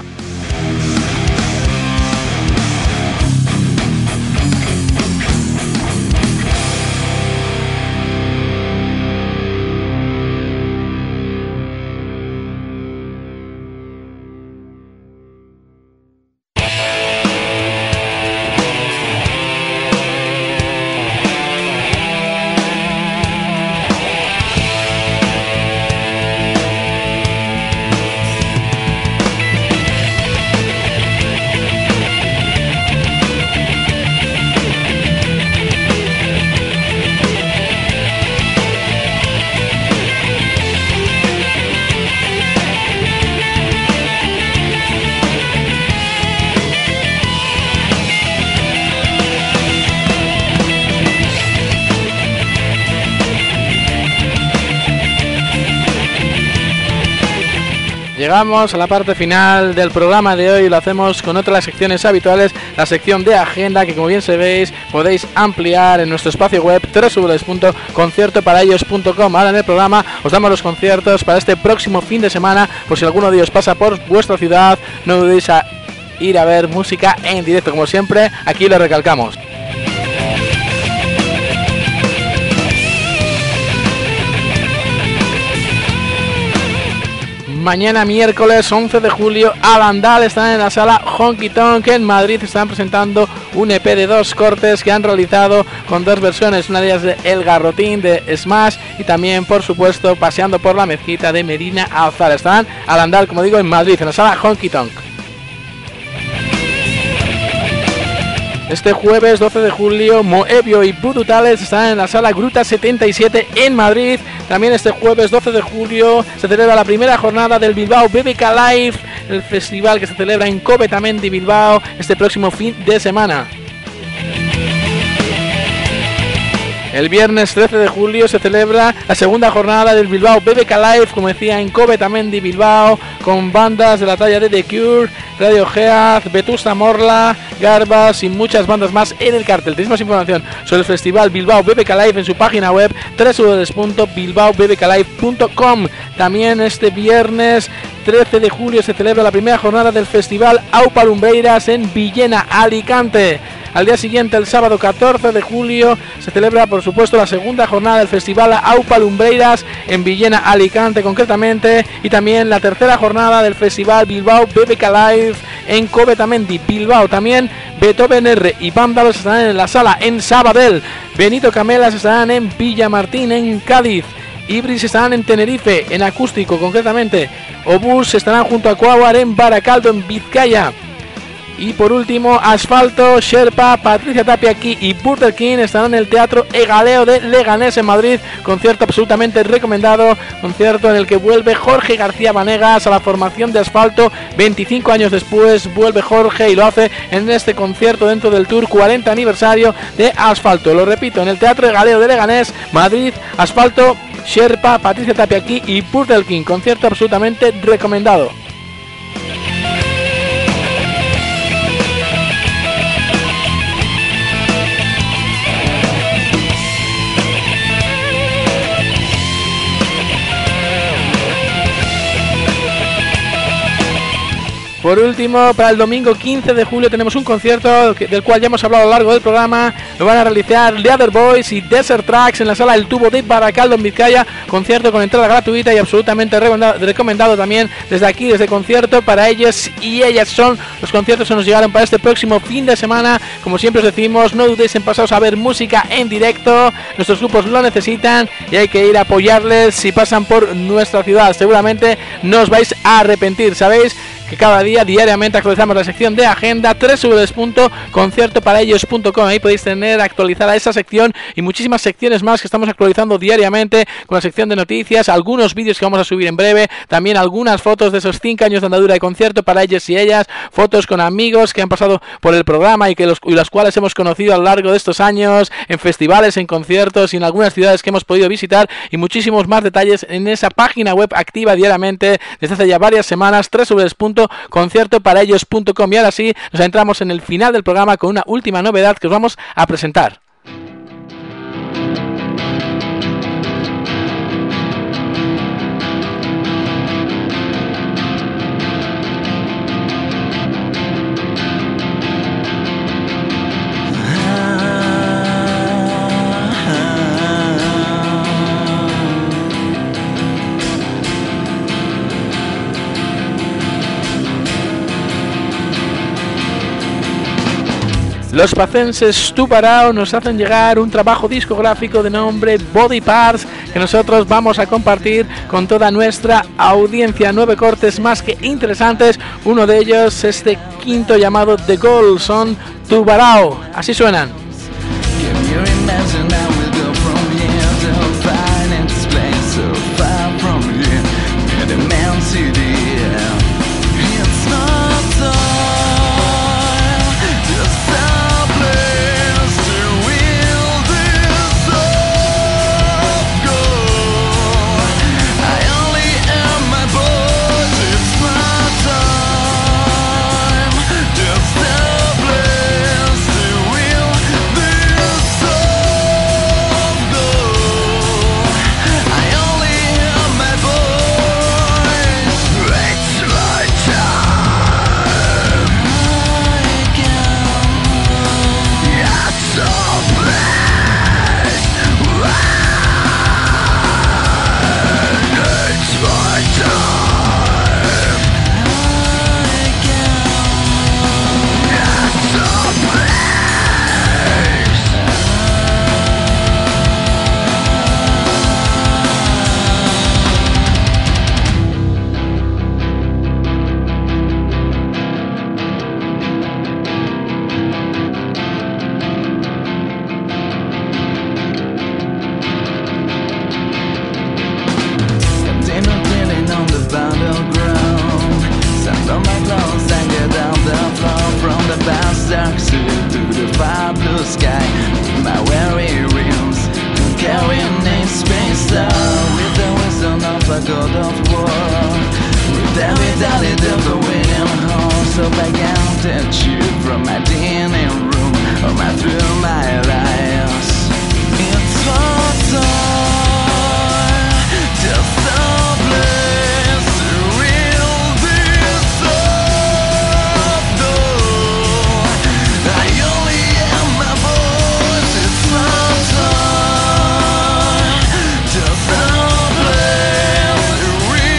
Llegamos a la parte final del programa de hoy y lo hacemos con otra de las secciones habituales, la sección de agenda, que como bien sabéis podéis ampliar en nuestro espacio web doble u doble u doble u punto concierto para ellos punto com. Ahora en el programa os damos los conciertos para este próximo fin de semana, por si alguno de ellos pasa por vuestra ciudad, no dudéis a ir a ver música en directo, como siempre, aquí lo recalcamos. Mañana miércoles once de julio, Alandal están en la sala Honky Tonk en Madrid. Están presentando un E P de dos cortes que han realizado con dos versiones, una de ellas de El Garrotín de Smash y también, por supuesto, Paseando por la Mezquita de Medina Azar. Están Alandal, como digo, en Madrid, en la sala Honky Tonk. Este jueves doce de julio, Moebio y Voodoo Tales están en la sala Gruta setenta y siete en Madrid. También este jueves doce de julio se celebra la primera jornada del Bilbao B B K Live, el festival que se celebra en Covetamendi, Bilbao, este próximo fin de semana. El viernes trece de julio se celebra la segunda jornada del Bilbao B B K Live, como decía, en Covetamendi, Bilbao, con bandas de la talla de The Cure, Radiohead, Vetusta Morla, Garbas y muchas bandas más en el cartel. Tenéis más información sobre el festival Bilbao B B K Live en su página web doble u doble u doble u punto bilbao b b k live punto com. También este viernes trece de julio se celebra la primera jornada del festival Aupa Lumbreiras en Villena, Alicante. Al día siguiente, el sábado catorce de julio, se celebra, por supuesto, la segunda jornada del festival Aupa Lumbreiras en Villena, Alicante, concretamente, y también la tercera jornada del festival Bilbao B B K Live en Covetamendi, Bilbao. También Beethoven R y Vándalos estarán en la sala en Sabadell. Benito Camelas estarán en Villamartín, en Cádiz. Ibris estarán en Tenerife, en acústico, concretamente. Obús estarán junto a Coahuar en Baracaldo, en Vizcaya. Y por último, Asfalto, Sherpa, Patricia Tapia aquí y Burger King estarán en el Teatro Egaleo de Leganés en Madrid. Concierto absolutamente recomendado, concierto en el que vuelve Jorge García Vanegas a la formación de Asfalto. veinticinco años después vuelve Jorge y lo hace en este concierto dentro del Tour cuarenta aniversario de Asfalto. Lo repito, en el Teatro Egaleo de Leganés, Madrid, Asfalto, Sherpa, Patricia Tapia aquí y Burger King. Concierto absolutamente recomendado. Por último, para el domingo quince de julio tenemos un concierto del cual ya hemos hablado a lo largo del programa. Lo van a realizar The Other Boys y Desert Tracks en la sala El Tubo de Baracaldo, en Vizcaya. Concierto con entrada gratuita y absolutamente recomendado también desde aquí, desde concierto para ellos y ellas. Son los conciertos que nos llegaron para este próximo fin de semana. Como siempre os decimos, no dudéis en pasaros a ver música en directo. Nuestros grupos lo necesitan y hay que ir a apoyarles si pasan por nuestra ciudad. Seguramente no os vais a arrepentir. Sabéis que cada día, diariamente actualizamos la sección de agenda, doble u doble u doble u punto concierto para ellos punto com. Ahí podéis tener actualizada esa sección y muchísimas secciones más que estamos actualizando diariamente, con la sección de noticias, algunos vídeos que vamos a subir en breve, también algunas fotos de esos cinco años de andadura de concierto para ellos y ellas, fotos con amigos que han pasado por el programa y que los, y los cuales hemos conocido a lo largo de estos años, en festivales, en conciertos y en algunas ciudades que hemos podido visitar, y muchísimos más detalles en esa página web activa diariamente desde hace ya varias semanas, doble u doble u doble u punto concierto para ellos punto com. Y ahora sí, nos entramos en el final del programa con una última novedad que os vamos a presentar. Los pacenses Tubarão nos hacen llegar un trabajo discográfico de nombre Body Parts que nosotros vamos a compartir con toda nuestra audiencia. Nueve cortes más que interesantes, uno de ellos este quinto llamado The Goal, son Tubarão, así suenan. Real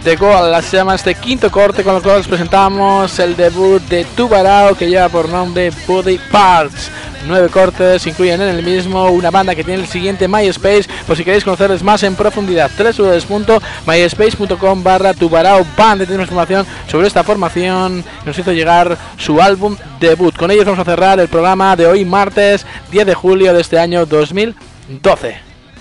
The Goal, se llama este quinto corte, con lo cual os presentamos el debut de Tubarão, que lleva por nombre Body Parts. Nueve cortes incluyen en el mismo una banda que tiene el siguiente MySpace, por si queréis conocerles más en profundidad, doble u doble u doble u punto myspace punto com barra Tubarão Band. Tenemos información sobre esta formación, nos hizo llegar su álbum debut. Con ellos vamos a cerrar el programa de hoy, martes diez de julio de este año dos mil doce.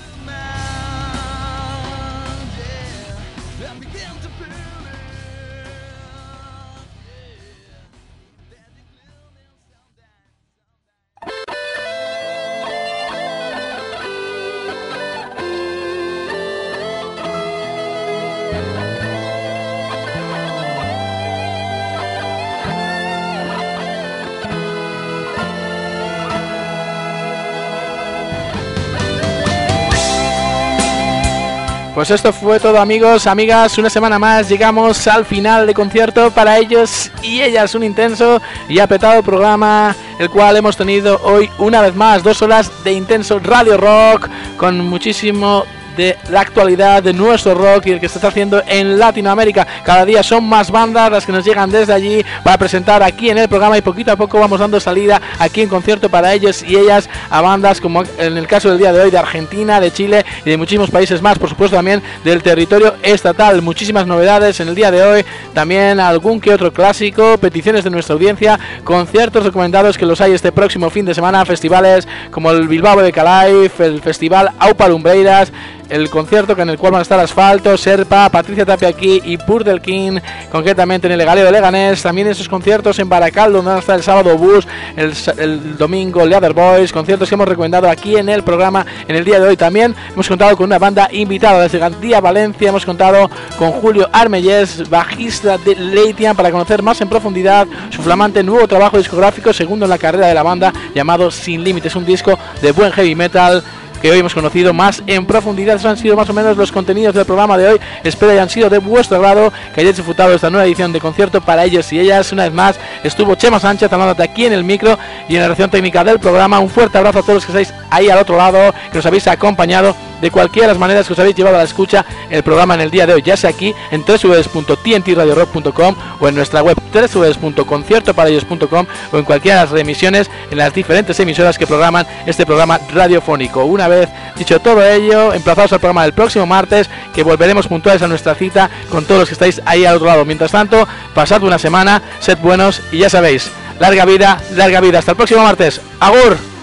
Pues esto fue todo, amigos, amigas, una semana más llegamos al final de concierto para ellos y ellas, un intenso y apretado programa, el cual hemos tenido hoy una vez más, dos horas de intenso radio rock con muchísimo de la actualidad de nuestro rock y el que se está haciendo en Latinoamérica. Cada día son más bandas las que nos llegan desde allí para presentar aquí en el programa, y poquito a poco vamos dando salida aquí en concierto para ellos y ellas a bandas como en el caso del día de hoy de Argentina, de Chile y de muchísimos países más, por supuesto también del territorio estatal. Muchísimas novedades en el día de hoy, también algún que otro clásico, peticiones de nuestra audiencia, conciertos recomendados que los hay este próximo fin de semana, festivales como el Bilbao de Calaife, el festival Aupa Lumbreiras, el concierto en el cual van a estar Asfalto, Serpa, Patricia Tapia aquí y Purdel King, concretamente en el Legaleo de Leganés. También esos conciertos en Baracaldo, donde van a estar el sábado Bus, el, el domingo Leather Boys, conciertos que hemos recomendado aquí en el programa en el día de hoy. También hemos contado con una banda invitada desde Gandía, Valencia. Hemos contado con Julio Armellés, bajista de Leitian, para conocer más en profundidad su flamante nuevo trabajo discográfico, segundo en la carrera de la banda, llamado Sin Límites, un disco de buen heavy metal que hoy hemos conocido más en profundidad. Esos han sido más o menos los contenidos del programa de hoy. Espero hayan sido de vuestro agrado, que hayáis disfrutado de esta nueva edición de concierto para ellos y ellas. Una vez más estuvo Chema Sánchez hablándote aquí en el micro y en la dirección técnica del programa. Un fuerte abrazo a todos los que estáis ahí al otro lado, que nos habéis acompañado de cualquiera de las maneras que os habéis llevado a la escucha el programa en el día de hoy, ya sea aquí en doble u doble u doble u punto t n t radio rock punto com o en nuestra web doble u doble u doble u punto concierto para ellos punto com o en cualquiera de las reemisiones en las diferentes emisoras que programan este programa radiofónico. Una vez dicho todo ello, emplazados al programa del próximo martes, que volveremos puntuales a nuestra cita con todos los que estáis ahí al otro lado. Mientras tanto, pasad una semana, sed buenos y ya sabéis, larga vida, larga vida. Hasta el próximo martes. ¡Agur!